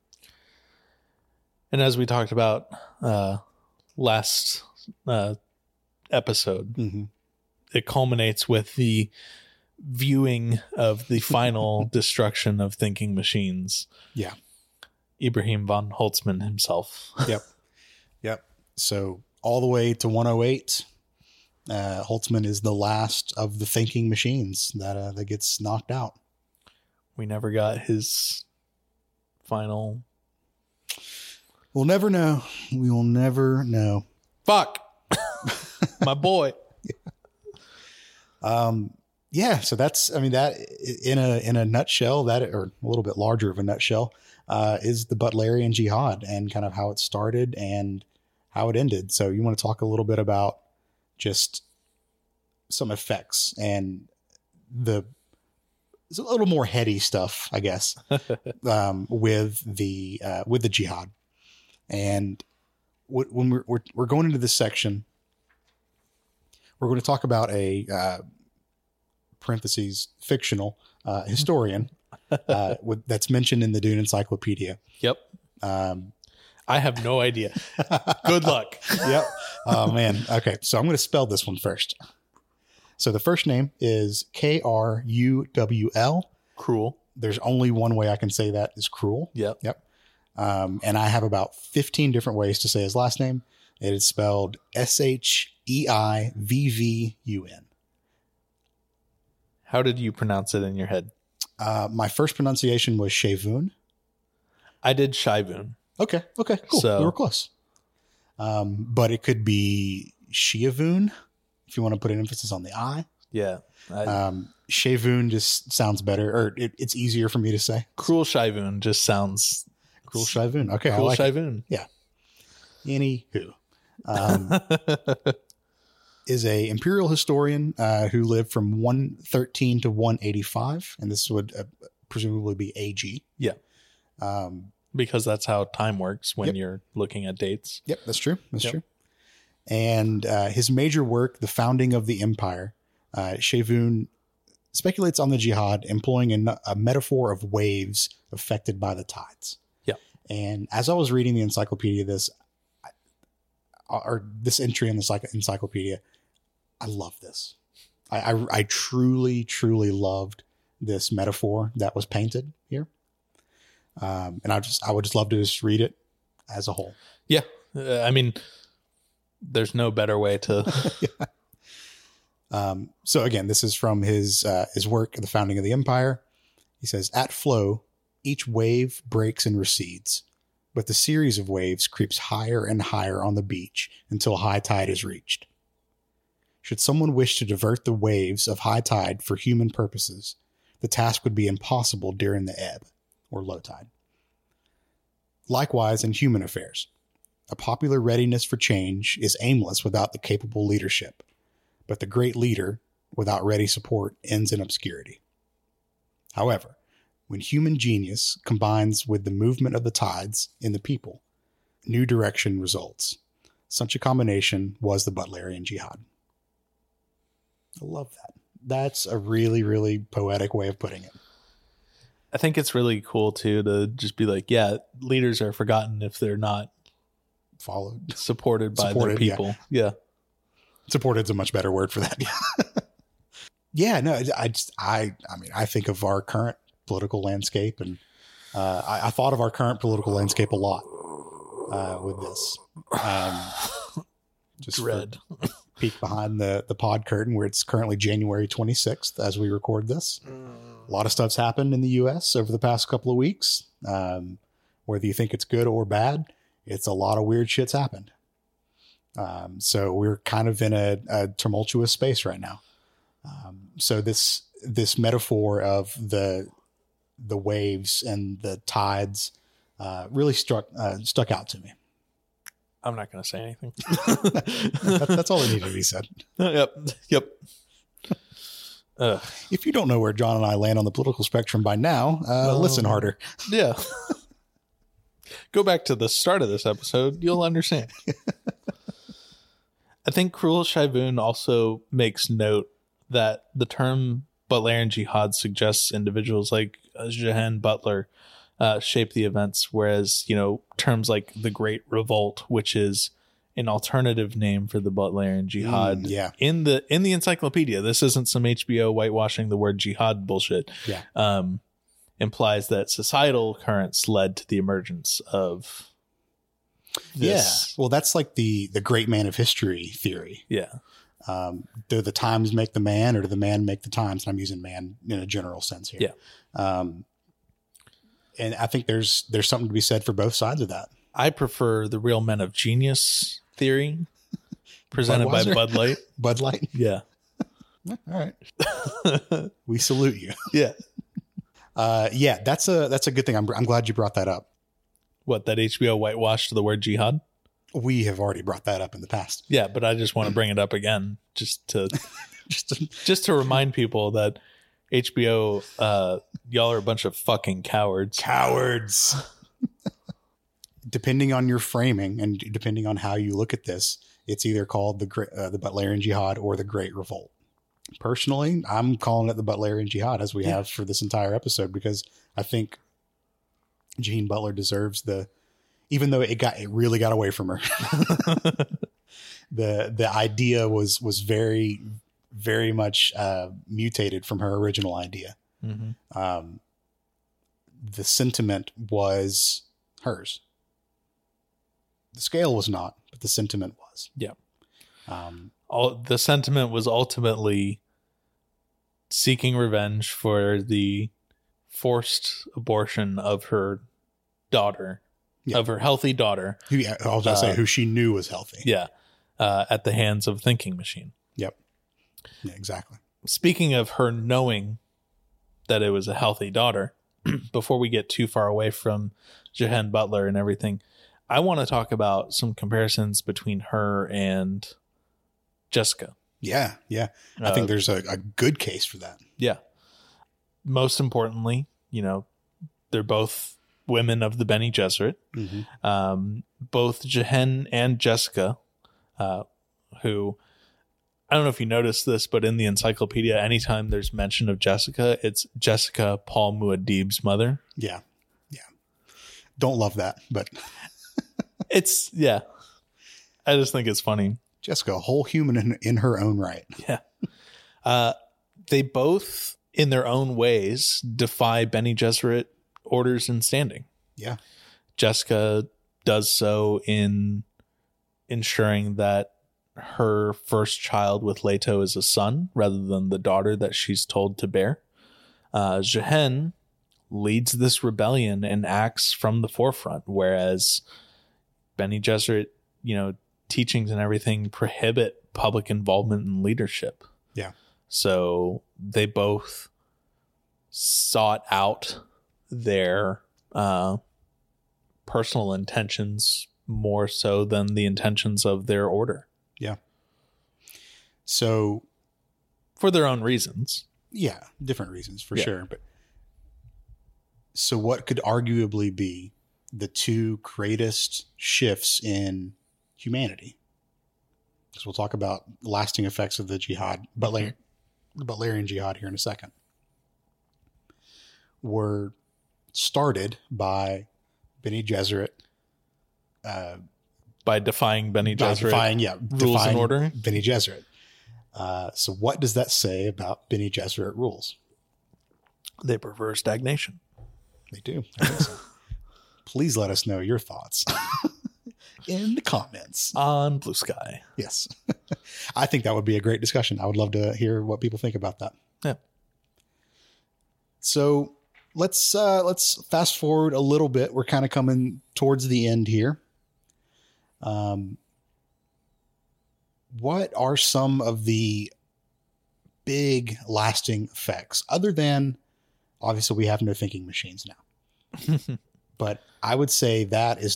Speaker 6: And as we talked about last episode, it culminates with the viewing of the final destruction of thinking machines.
Speaker 5: Yeah.
Speaker 6: Ibrahim von Holtzman himself.
Speaker 5: Yep. So all the way to 108, Holtzman is the last of the thinking machines that gets knocked out.
Speaker 6: We never got his final.
Speaker 5: We'll never know. We will never know.
Speaker 6: Fuck. My boy.
Speaker 5: Yeah. So that's, that in a nutshell, that, or a little bit larger of a nutshell, is the Butlerian Jihad and kind of how it started and how it ended. So you want to talk a little bit about just some effects and it's a little more heady stuff, I guess, with the jihad. And when we're going into this section, we're going to talk about a parentheses fictional historian that's mentioned in the Dune Encyclopedia.
Speaker 6: Yep. I have no idea. Good luck.
Speaker 5: Yep. Oh man. Okay. So I'm going to spell this one first. So the first name is Kruwl.
Speaker 6: Cruel.
Speaker 5: There's only one way I can say that is Cruel.
Speaker 6: Yep.
Speaker 5: And I have about 15 different ways to say his last name. It is spelled Sheivvun.
Speaker 6: How did you pronounce it in your head?
Speaker 5: My first pronunciation was Sheivvun.
Speaker 6: I did Shaivun.
Speaker 5: Okay, cool.
Speaker 6: So,
Speaker 5: we were close. But it could be Sheivvun if you want to put an emphasis on the I.
Speaker 6: Yeah.
Speaker 5: Sheivvun just sounds better, or it's easier for me to say.
Speaker 6: Cruel Shaivun just sounds.
Speaker 5: Cruel Shaivvun. Okay,
Speaker 6: Cruel
Speaker 5: I like
Speaker 6: Shaivvun.
Speaker 5: it. Yeah. Anywho. Is a imperial historian who lived from 113 to 185, and this would presumably be AG.
Speaker 6: Yeah. Because that's how time works when you're looking at dates.
Speaker 5: Yep, that's true. That's true. And his major work, The Founding of the Empire, Sheivvun speculates on the jihad, employing a metaphor of waves affected by the tides.
Speaker 6: Yeah. And
Speaker 5: as I was reading the encyclopedia, this entry in the encyclopedia, I love this. I truly, truly loved this metaphor that was painted here. And I would just love to just read it as a whole.
Speaker 6: Yeah. There's no better way to.
Speaker 5: So again, this is from his work, The Founding of the Empire. He says, at flow, each wave breaks and recedes, but the series of waves creeps higher and higher on the beach until high tide is reached. Should someone wish to divert the waves of high tide for human purposes, the task would be impossible during the ebb or low tide. Likewise, in human affairs, a popular readiness for change is aimless without the capable leadership, but the great leader without ready support ends in obscurity. However, when human genius combines with the movement of the tides in the people, new direction results. Such a combination was the Butlerian Jihad. I love that. That's a really, really poetic way of putting it.
Speaker 6: I think it's really cool too to just be like, yeah, leaders are forgotten if they're not
Speaker 5: followed,
Speaker 6: supported by their people. Yeah.
Speaker 5: Supported is a much better word for that. Yeah, no, I think of our current political landscape, and I thought of our current political landscape a lot with this. Just
Speaker 6: dread.
Speaker 5: Peek behind the pod curtain, where it's currently January 26th as we record this. A lot of stuff's happened in the U.S. over the past couple of weeks. Whether you think it's good or bad, it's a lot of weird shit's happened. So we're kind of in a tumultuous space right now. So this metaphor of the waves and the tides really stuck out to me.
Speaker 6: I'm not going to say anything.
Speaker 5: That's all that needed to be said.
Speaker 6: Yep.
Speaker 5: If you don't know where John and I land on the political spectrum by now, listen harder.
Speaker 6: Yeah. Go back to the start of this episode. You'll understand. I think Cruel Shaibun also makes note that the term Butlerian Jihad suggests individuals like Jahan Butler shape the events, whereas, terms like the Great Revolt, which is an alternative name for the Butlerian Jihad. In the encyclopedia, this isn't some HBO whitewashing the word jihad bullshit. Implies that societal currents led to the emergence of this.
Speaker 5: Well, that's like the great man of history theory. Do the times make the man, or do the man make the times? And I'm using man in a general sense here. And I think there's something to be said for both sides of that.
Speaker 6: I prefer the real men of genius theory presented by Bud Light.
Speaker 5: Bud Light?
Speaker 6: Yeah.
Speaker 5: All right. We salute you.
Speaker 6: Yeah.
Speaker 5: That's a good thing. I'm glad you brought that up.
Speaker 6: What, that HBO whitewashed the word jihad?
Speaker 5: We have already brought that up in the past.
Speaker 6: Yeah, but I just want to bring it up again just to remind people that HBO, y'all are a bunch of fucking cowards.
Speaker 5: Cowards. Depending on your framing and depending on how you look at this, it's either called the Butlerian Jihad or the Great Revolt. Personally, I'm calling it the Butlerian Jihad, as we have for this entire episode, because I think Jean Butler deserves even though it really got away from her. The idea was very, very much mutated from her original idea. The sentiment was hers. The scale was not, but the sentiment was.
Speaker 6: Yeah. The sentiment was ultimately seeking revenge for the forced abortion of her daughter, of her healthy daughter.
Speaker 5: I was going to say who she knew was healthy.
Speaker 6: Yeah. At the hands of Thinking Machine.
Speaker 5: Yep. Yeah, exactly.
Speaker 6: Speaking of her knowing that it was a healthy daughter, before we get too far away from Jahan Butler and everything, I want to talk about some comparisons between her and Jessica.
Speaker 5: Yeah. I think there's a good case for that.
Speaker 6: Yeah. Most importantly, they're both women of the Bene Gesserit. Both Jahan and Jessica, who, I don't know if you noticed this, but in the encyclopedia, anytime there's mention of Jessica, it's Jessica Paul Muad'Dib's mother.
Speaker 5: Yeah. Don't love that, but
Speaker 6: I just think it's funny.
Speaker 5: Jessica, a whole human in her own right.
Speaker 6: Yeah. They both, in their own ways, defy Bene Gesserit orders and standing.
Speaker 5: Yeah.
Speaker 6: Jessica does so in ensuring that her first child with Leto is a son rather than the daughter that she's told to bear. Jahan leads this rebellion and acts from the forefront, whereas Bene Gesserit, teachings and everything prohibit public involvement and leadership.
Speaker 5: Yeah.
Speaker 6: So they both sought out their personal intentions more so than the intentions of their order.
Speaker 5: Yeah. So
Speaker 6: for their own reasons.
Speaker 5: Yeah, different reasons for sure. But so what could arguably be the two greatest shifts in humanity? Because we'll talk about lasting effects of the jihad, Butlerian Jihad here in a second. Were started by Bene Gesserit.
Speaker 6: By defying Bene Gesserit rules and order.
Speaker 5: Bene Gesserit. So what does that say about Bene Gesserit rules?
Speaker 6: They prefer stagnation.
Speaker 5: They do. I think so. Please let us know your thoughts in the comments
Speaker 6: on Blue Sky.
Speaker 5: Yes. I think that would be a great discussion. I would love to hear what people think about that.
Speaker 6: Yeah.
Speaker 5: So let's fast forward a little bit. We're kind of coming towards the end here. What are some of the big lasting effects other than, obviously we have no thinking machines now, but I would say that is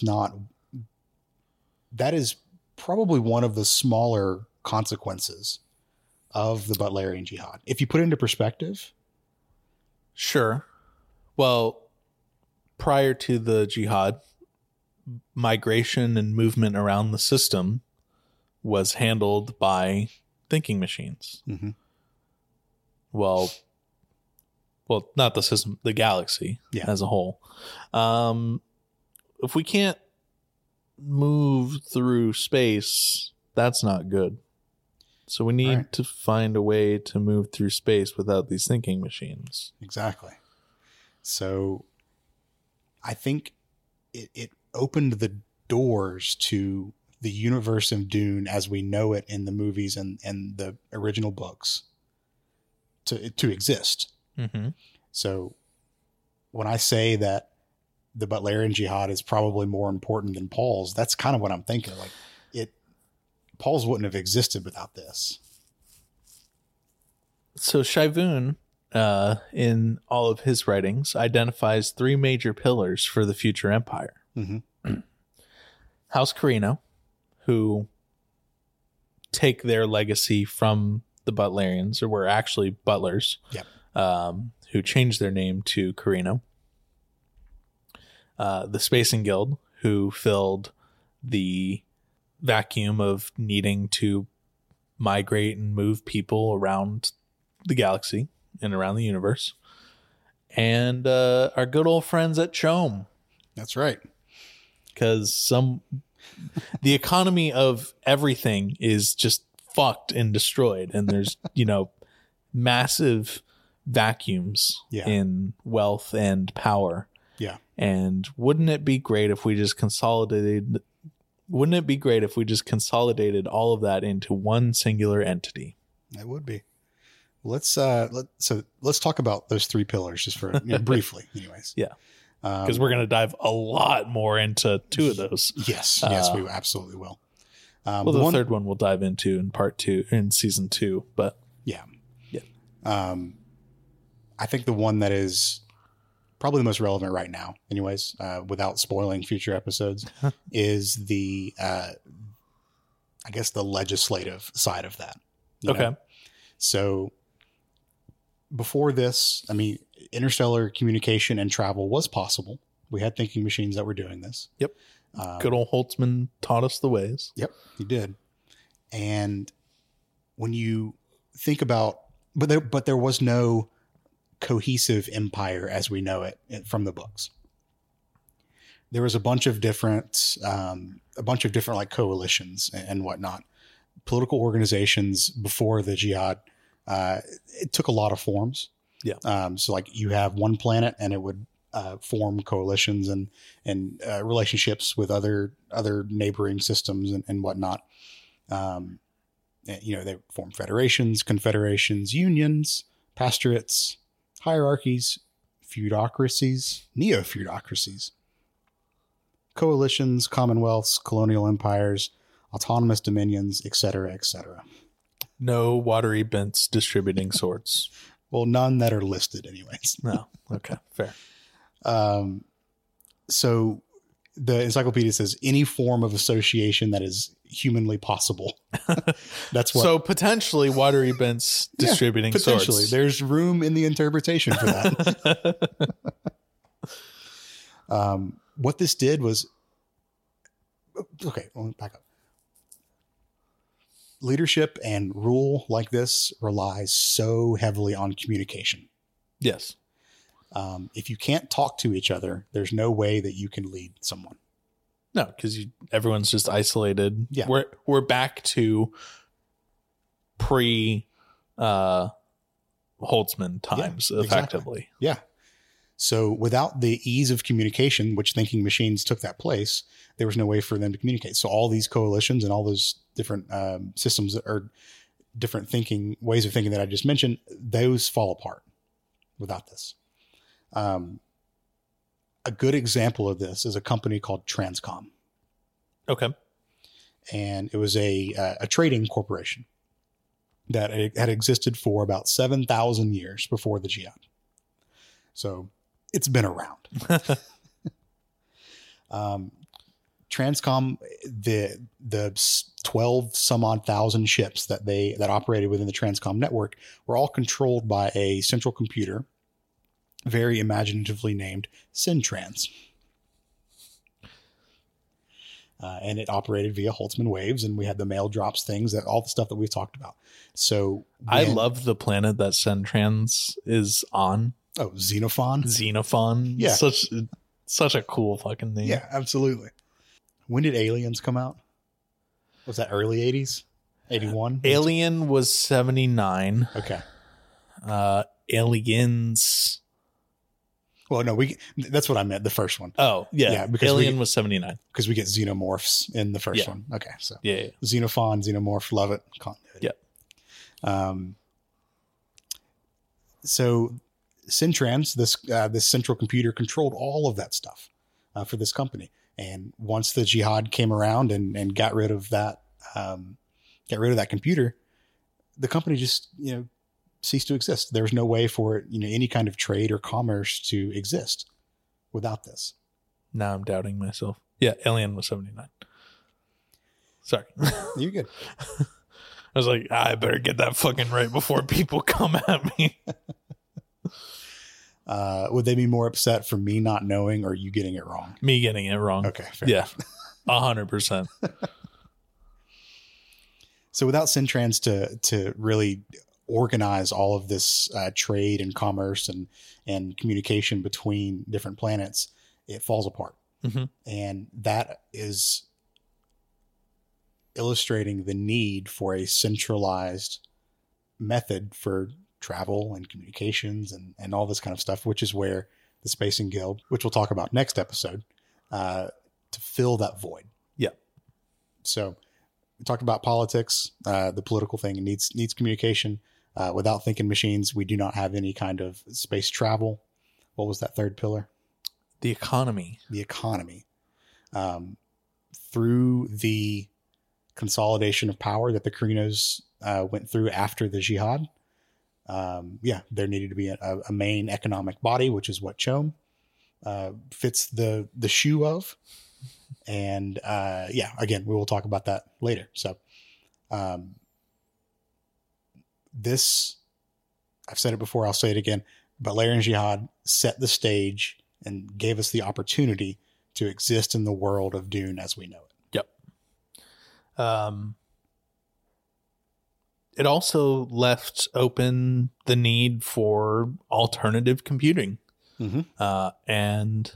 Speaker 5: probably one of the smaller consequences of the Butlerian Jihad. If you put it into perspective.
Speaker 6: Sure. Well, prior to the Jihad, migration and movement around the system was handled by thinking machines.
Speaker 5: Mm-hmm.
Speaker 6: Well, not the system, the galaxy as a whole. If we can't move through space, that's not good. So we need to find a way to move through space without these thinking machines.
Speaker 5: Exactly. So I think it opened the doors to the universe of Dune as we know it in the movies and the original books to exist.
Speaker 6: Mm-hmm.
Speaker 5: So when I say that the Butlerian Jihad is probably more important than Paul's, that's kind of what I'm thinking. Like Paul's wouldn't have existed without this.
Speaker 6: So Shaivun, in all of his writings, identifies 3 major pillars for the future empire.
Speaker 5: Mm-hmm.
Speaker 6: House Carino, who take their legacy from the Butlerians, or were actually butlers, who changed their name to Carino. The Spacing Guild, who filled the vacuum of needing to migrate and move people around the galaxy and around the universe. And our good old friends at CHOAM.
Speaker 5: That's right.
Speaker 6: Because the economy of everything is just fucked and destroyed. And there's, massive vacuums in wealth and power.
Speaker 5: Yeah.
Speaker 6: And wouldn't it be great if we just consolidated all of that into one singular entity?
Speaker 5: It would be. Let's talk about those 3 pillars just for briefly anyways.
Speaker 6: Yeah. Because we're going to dive a lot more into 2 of those.
Speaker 5: Yes, we absolutely will.
Speaker 6: The third one we'll dive into in part 2 in season 2, but
Speaker 5: yeah. I think the one that is probably the most relevant right now, anyways, without spoiling future episodes, is the legislative side of that. You know? So before this, interstellar communication and travel was possible. We had thinking machines that were doing this.
Speaker 6: Yep. Good old Holtzman taught us the ways.
Speaker 5: Yep, he did. And when you think about, but there was no cohesive empire as we know it from the books. There was a bunch of different like coalitions and whatnot, political organizations before the Jihad. It took a lot of forms.
Speaker 6: Yeah.
Speaker 5: So like you have one planet and it would form coalitions and relationships with other neighboring systems and whatnot. They form federations, confederations, unions, pastorates, hierarchies, feudocracies, neo-feudocracies, coalitions, commonwealths, colonial empires, autonomous dominions, etc., etc.
Speaker 6: No watery bents distributing swords.
Speaker 5: Well, none that are listed anyways.
Speaker 6: No. Okay. Fair.
Speaker 5: So the encyclopedia says any form of association that is humanly possible. That's what.
Speaker 6: So potentially watery bents distributing
Speaker 5: potentially.
Speaker 6: swords.
Speaker 5: There's room in the interpretation for that. What this did was, okay, let me back up. Leadership and rule like this relies so heavily on communication.
Speaker 6: Yes.
Speaker 5: If you can't talk to each other, there's no way that you can lead someone.
Speaker 6: No, because everyone's just isolated.
Speaker 5: Yeah.
Speaker 6: We're back to pre Holtzman times, effectively.
Speaker 5: Exactly. Yeah. So without the ease of communication, which thinking machines took that place, there was no way for them to communicate. So all these coalitions and all those different systems or different ways of thinking that I just mentioned, those fall apart without this. A good example of this is a company called Transcom.
Speaker 6: Okay.
Speaker 5: And it was a trading corporation that had existed for about 7,000 years before the Jihad. So it's been around. Transcom, the 12 some odd thousand ships that operated within the Transcom network were all controlled by a central computer, very imaginatively named Centrans. And it operated via Holtzman waves, and we had the mail drops things, all the stuff that we've talked about. So
Speaker 6: I love the planet that Centrans is on.
Speaker 5: Oh, Xenophon.
Speaker 6: Xenophon.
Speaker 5: Yeah.
Speaker 6: Such a cool fucking name.
Speaker 5: Yeah, absolutely. When did Aliens come out? Was that early 80s? 81?
Speaker 6: Alien was 79.
Speaker 5: Okay.
Speaker 6: Aliens.
Speaker 5: Well, no, that's what I meant, the first one.
Speaker 6: Oh, yeah.
Speaker 5: Yeah, because
Speaker 6: Alien was 79.
Speaker 5: Because we get xenomorphs in the first
Speaker 6: Yeah.
Speaker 5: one. Okay, so
Speaker 6: Yeah.
Speaker 5: Xenophon, xenomorph, love it. Continuity.
Speaker 6: Yeah.
Speaker 5: So Centrans, this central computer, controlled all of that stuff for this company. And once the Jihad came around and got rid of that computer, the company just ceased to exist. There was no way for any kind of trade or commerce to exist without this.
Speaker 6: Now I'm doubting myself. Yeah, Alien was 79. Sorry.
Speaker 5: You're good.
Speaker 6: I was like, I better get that fucking right before people come at me.
Speaker 5: Would they be more upset for me not knowing or you getting it wrong?
Speaker 6: Me getting it wrong.
Speaker 5: Okay. Fair
Speaker 6: Yeah. 100%.
Speaker 5: So without Centrans to really organize all of this trade and commerce and communication between different planets, it falls apart.
Speaker 6: Mm-hmm.
Speaker 5: And that is illustrating the need for a centralized method for travel and communications and all this kind of stuff, which is where the Spacing Guild, which we'll talk about next episode, to fill that void.
Speaker 6: Yeah.
Speaker 5: So we talked about politics, the political thing. It needs communication. Without thinking machines, we do not have any kind of space travel. What was that third pillar?
Speaker 6: The economy.
Speaker 5: The economy. Through the consolidation of power that the Krinos went through after the Jihad, there needed to be a main economic body, which is what CHOAM fits the shoe of. And again, we will talk about that later. So this, I've said it before, I'll say it again, Butlerian Jihad set the stage and gave us the opportunity to exist in the world of Dune as we know it.
Speaker 6: Yep. It also left open the need for alternative computing.
Speaker 5: Mm-hmm.
Speaker 6: And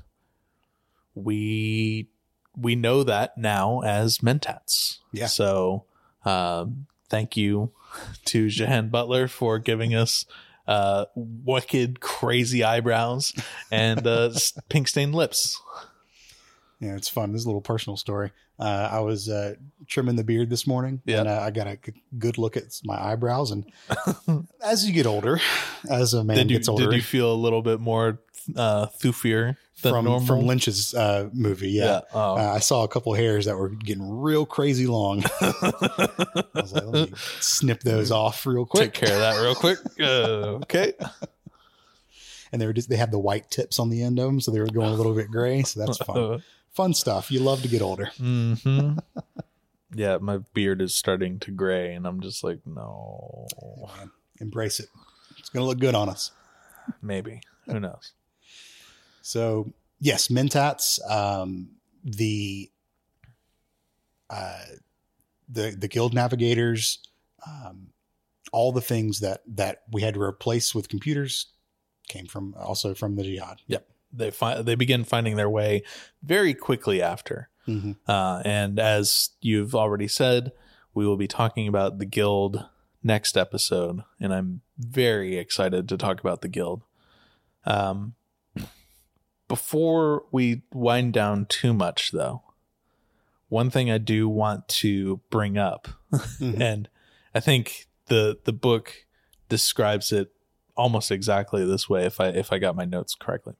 Speaker 6: we know that now as Mentats.
Speaker 5: Yeah.
Speaker 6: So thank you to Jahan Butler for giving us wicked, crazy eyebrows and pink stained lips.
Speaker 5: Yeah, it's fun. This is a little personal story. I was trimming the beard this morning, and I got a good look at my eyebrows. And as you get older, as a man gets older,
Speaker 6: did you feel a little bit more thoofier than normal?
Speaker 5: From Lynch's movie? Yeah.
Speaker 6: Oh.
Speaker 5: I saw a couple hairs that were getting real crazy long. I was like, let me snip those off real quick.
Speaker 6: Take care of that real quick. Okay.
Speaker 5: And they had the white tips on the end of them, so they were going a little bit gray. So that's fun. Fun stuff. You love to get older.
Speaker 6: Mm-hmm. Yeah, my beard is starting to gray, and I'm just like, no.
Speaker 5: Yeah, man. Embrace it. It's going to look good on us.
Speaker 6: Maybe. Who knows?
Speaker 5: So, yes, Mentats, the guild navigators, all the things that we had to replace with computers came also from the Jihad.
Speaker 6: Yep. They begin finding their way very quickly after.
Speaker 5: Mm-hmm.
Speaker 6: And as you've already said, we will be talking about the guild next episode, and I'm very excited to talk about the guild. Before we wind down too much, though, one thing I do want to bring up,
Speaker 5: Mm-hmm.
Speaker 6: and I think the book describes it almost exactly this way if I got my notes correctly.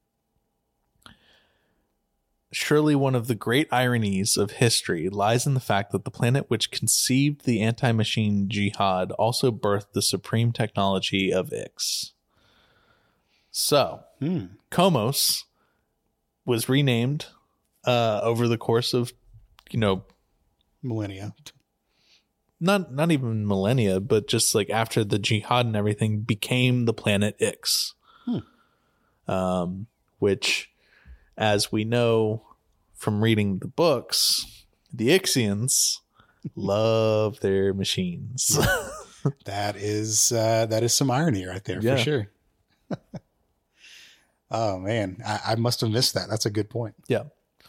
Speaker 6: Surely one of the great ironies of history lies in the fact that the planet which conceived the anti-machine jihad also birthed the supreme technology of Ix. So, Komos was renamed over the course of,
Speaker 5: millennia.
Speaker 6: Not even millennia, but just like after the jihad and everything became the planet Ix. Which, as we know from reading the books, the Ixians love their machines.
Speaker 5: That is some irony right there for sure. Oh man, I must have missed that. That's a good point.
Speaker 6: Yeah.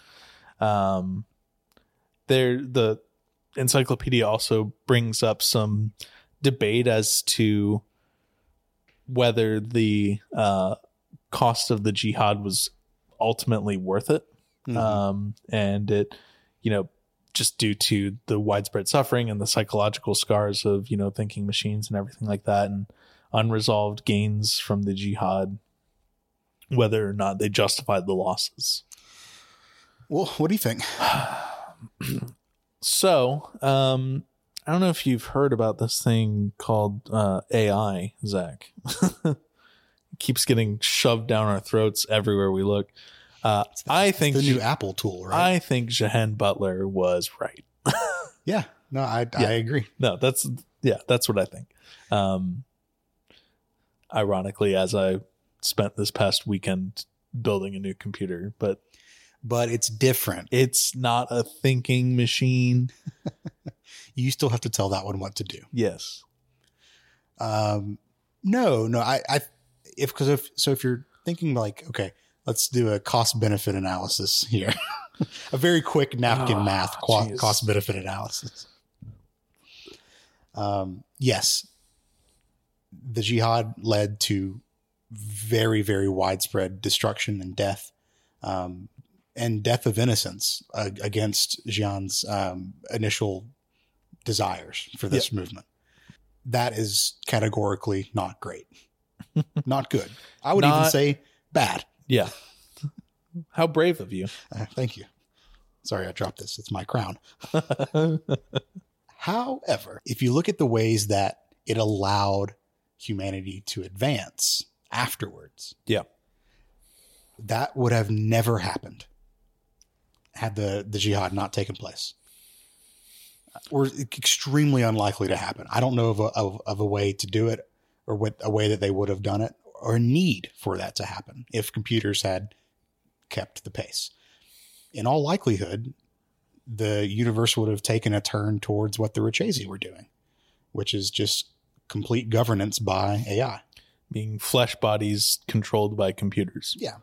Speaker 6: The encyclopedia also brings up some debate as to whether the cost of the jihad was ultimately worth it. And it, just due to the widespread suffering and the psychological scars of, thinking machines and everything like that, and unresolved gains from the jihad, whether or not they justified the losses.
Speaker 5: Well, what do you think?
Speaker 6: So, I don't know if you've heard about this thing called AI, Zach. It keeps getting shoved down our throats everywhere we look. I think
Speaker 5: the new Apple tool, right?
Speaker 6: I think Jahan Butler was right.
Speaker 5: Yeah. No, I agree.
Speaker 6: No, that's what I think. Ironically, as I spent this past weekend building a new computer, but
Speaker 5: it's different.
Speaker 6: It's not a thinking machine.
Speaker 5: You still have to tell that one what to do.
Speaker 6: Yes.
Speaker 5: No, if you're thinking like, okay, let's do a cost benefit analysis here, a very quick napkin math cost benefit analysis. Yes, the jihad led to very, very widespread destruction and death, and death of innocence against Jian's initial desires for this movement. That is categorically not great. Not good. I would even say bad.
Speaker 6: Yeah. How brave of you.
Speaker 5: Thank you. Sorry, I dropped this. It's my crown. However, if you look at the ways that it allowed humanity to advance afterwards, that would have never happened had the jihad not taken place. Or extremely unlikely to happen. I don't know of a way to do it, or what a way that they would have done it, or a need for that to happen if computers had kept the pace. In all likelihood, the universe would have taken a turn towards what the Richesi were doing, which is just complete governance by AI.
Speaker 6: Being flesh bodies controlled by computers.
Speaker 5: Yeah.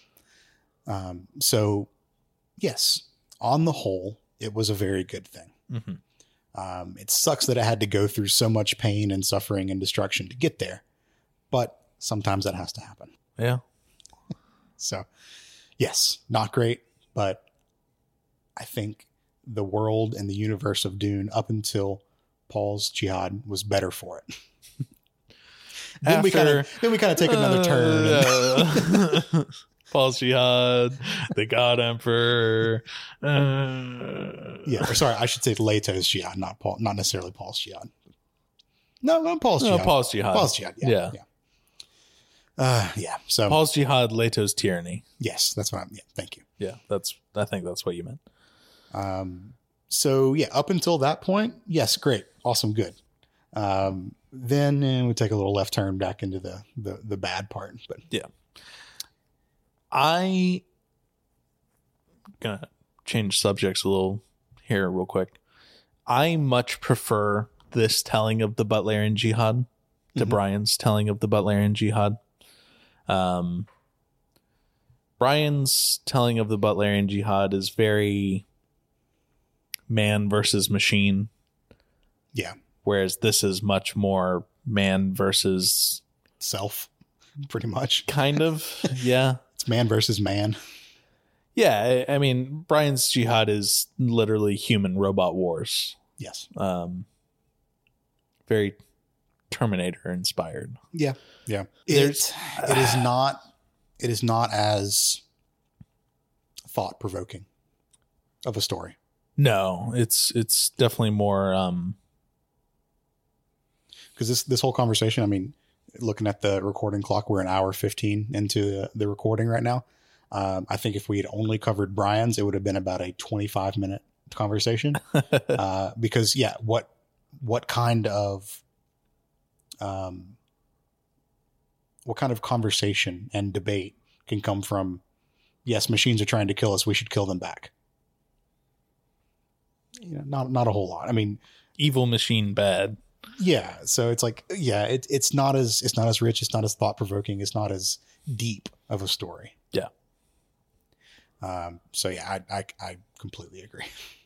Speaker 5: So, yes, on the whole, it was a very good thing. Mm-hmm. It sucks that it had to go through so much pain and suffering and destruction to get there, but sometimes that has to happen.
Speaker 6: Yeah.
Speaker 5: So, yes, not great, but I think the world and the universe of Dune up until Paul's jihad was better for it. Then we kind of take another turn.
Speaker 6: Paul's jihad, the God Emperor.
Speaker 5: Yeah, sorry, I should say Leto's jihad, not necessarily Paul's jihad. No, Paul's jihad.
Speaker 6: Paul's jihad.
Speaker 5: Paul's jihad. Yeah. So
Speaker 6: Paul's jihad, Leto's tyranny.
Speaker 5: Yes, that's what I'm. Yeah, thank you.
Speaker 6: Yeah, I think that's what you meant.
Speaker 5: So yeah, up until that point, yes, great, awesome, good. Then we take a little left turn back into the bad part, but
Speaker 6: yeah. I gonna change subjects a little here real quick. I much prefer this telling of the Butlerian jihad to Brian's telling of the Butlerian jihad. Brian's telling of the Butlerian jihad is very man versus machine.
Speaker 5: Yeah.
Speaker 6: Whereas this is much more man versus
Speaker 5: self, pretty much.
Speaker 6: Kind of. Yeah.
Speaker 5: It's man versus man.
Speaker 6: Yeah. I mean, Brian's jihad is literally human robot wars.
Speaker 5: Yes.
Speaker 6: Very Terminator inspired.
Speaker 5: Yeah.
Speaker 6: There's-
Speaker 5: It is not as thought provoking of a story.
Speaker 6: No, it's definitely more.
Speaker 5: Because this whole conversation, I mean, looking at the recording clock, we're an hour 15 into the recording right now. I think if we had only covered Brian's, it would have been about a 25-minute conversation. Because what kind of conversation and debate can come from, yes, machines are trying to kill us, we should kill them back? Not a whole lot. I mean,
Speaker 6: evil machine bad.
Speaker 5: yeah. So it's like, yeah, it's not as rich. It's not as thought provoking. It's not as deep of a story.
Speaker 6: Yeah.
Speaker 5: So yeah, I completely agree.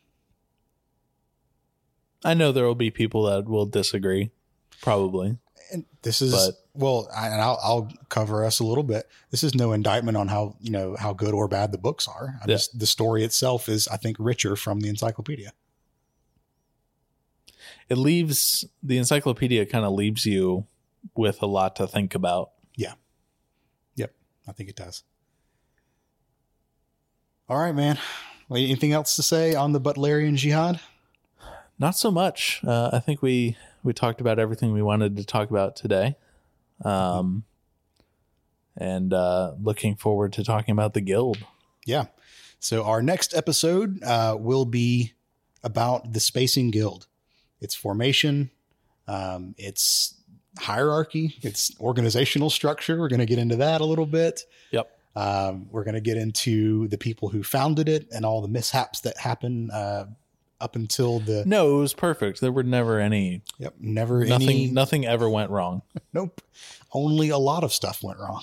Speaker 6: I know there will be people that will disagree, probably.
Speaker 5: And this is, I'll cover us a little bit. This is no indictment on how good or bad the books are. The story itself is, I think, richer from the encyclopedia.
Speaker 6: The encyclopedia kind of leaves you with a lot to think about.
Speaker 5: Yeah. Yep. I think it does. All right, man. Well, anything else to say on the Butlerian Jihad?
Speaker 6: Not so much. I think we talked about everything we wanted to talk about today. And looking forward to talking about the guild. Yeah. So our next episode will be about the Spacing Guild. Its formation, its hierarchy, its organizational structure. We're going to get into that a little bit. Yep. We're going to get into the people who founded it and all the mishaps that happened up until the... No, it was perfect. There were never any... Yep. Nothing ever went wrong. Nope. Only a lot of stuff went wrong.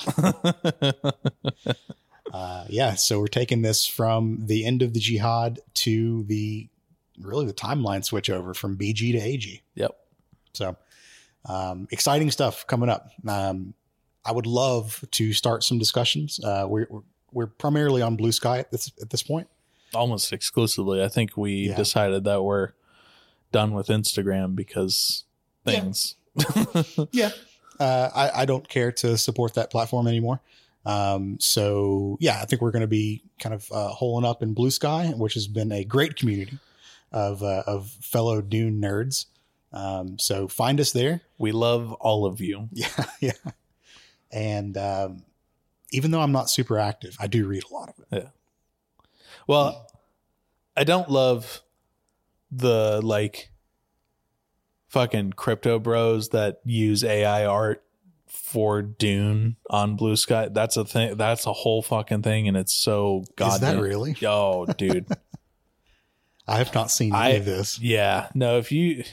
Speaker 6: Yeah. So we're taking this from the end of the Jihad to the timeline switch over from BG to AG. Yep. So exciting stuff coming up. I would love to start some discussions. We're primarily on Blue Sky at this point. Almost exclusively. I think we decided that we're done with Instagram because things. Yeah. I don't care to support that platform anymore. So yeah, I think we're going to be kind of holing up in Blue Sky, which has been a great community of fellow Dune nerds. So find us there. We love all of you. Yeah. Yeah. And, even though I'm not super active, I do read a lot of it. Yeah. Well, I don't love the fucking crypto bros that use AI art for Dune on Blue Sky. That's a thing. That's a whole fucking thing. And it's so goddamn. Is that really? Oh, dude. I have not seen any of this. Yeah. No,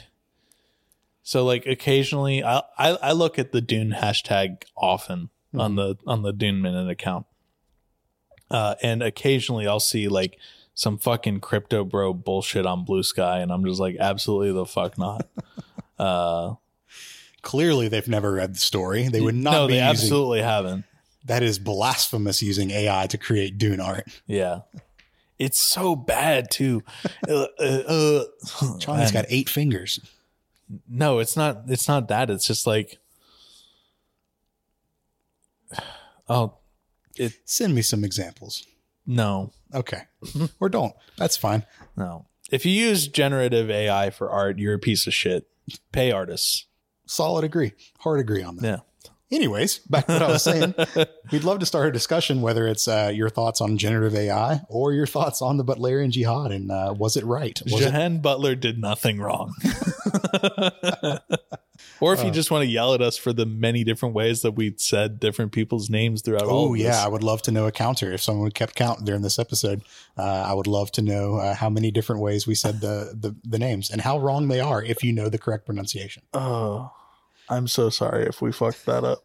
Speaker 6: occasionally I look at the Dune hashtag often on the Dune Minute account. And occasionally I'll see some fucking crypto bro bullshit on Blue Sky, and I'm just like, absolutely the fuck not. Clearly they've never read the story. They would not. No, they absolutely haven't. That is blasphemous, using AI to create Dune art. Yeah. It's so bad too. Charlie's got 8 fingers. No, it's not that. It's just send me some examples. No. Okay. Or don't. That's fine. No. If you use generative AI for art, you're a piece of shit. Pay artists. Solid agree. Hard agree on that. Yeah. Anyways, back to what I was saying. We'd love to start a discussion, whether it's your thoughts on generative AI or your thoughts on the Butlerian Jihad, and was it right? Jahan Butler did nothing wrong. Or if you just want to yell at us for the many different ways that we said different people's names throughout all of this. I would love to know a counter. If someone kept count during this episode, I would love to know how many different ways we said the names and how wrong they are if you know the correct pronunciation. Oh, I'm so sorry if we fucked that up.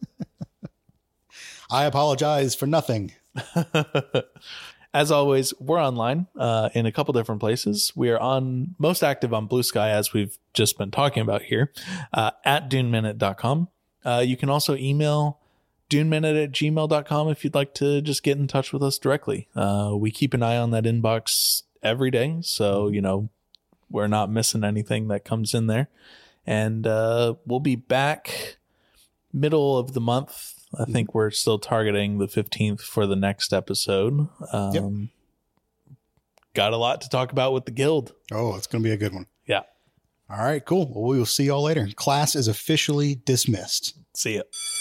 Speaker 6: I apologize for nothing. As always, we're online in a couple different places. We are most active on Blue Sky, as we've just been talking about here, at duneminute.com. You can also email duneminute@gmail.com if you'd like to just get in touch with us directly. We keep an eye on that inbox every day, so, we're not missing anything that comes in there. And we'll be back middle of the month. I think we're still targeting the 15th for the next episode. Got a lot to talk about with the guild.
Speaker 5: Oh, it's going to be a good one.
Speaker 6: Yeah.
Speaker 5: All right, cool. Well, we will see y'all later. Class is officially dismissed.
Speaker 6: See ya.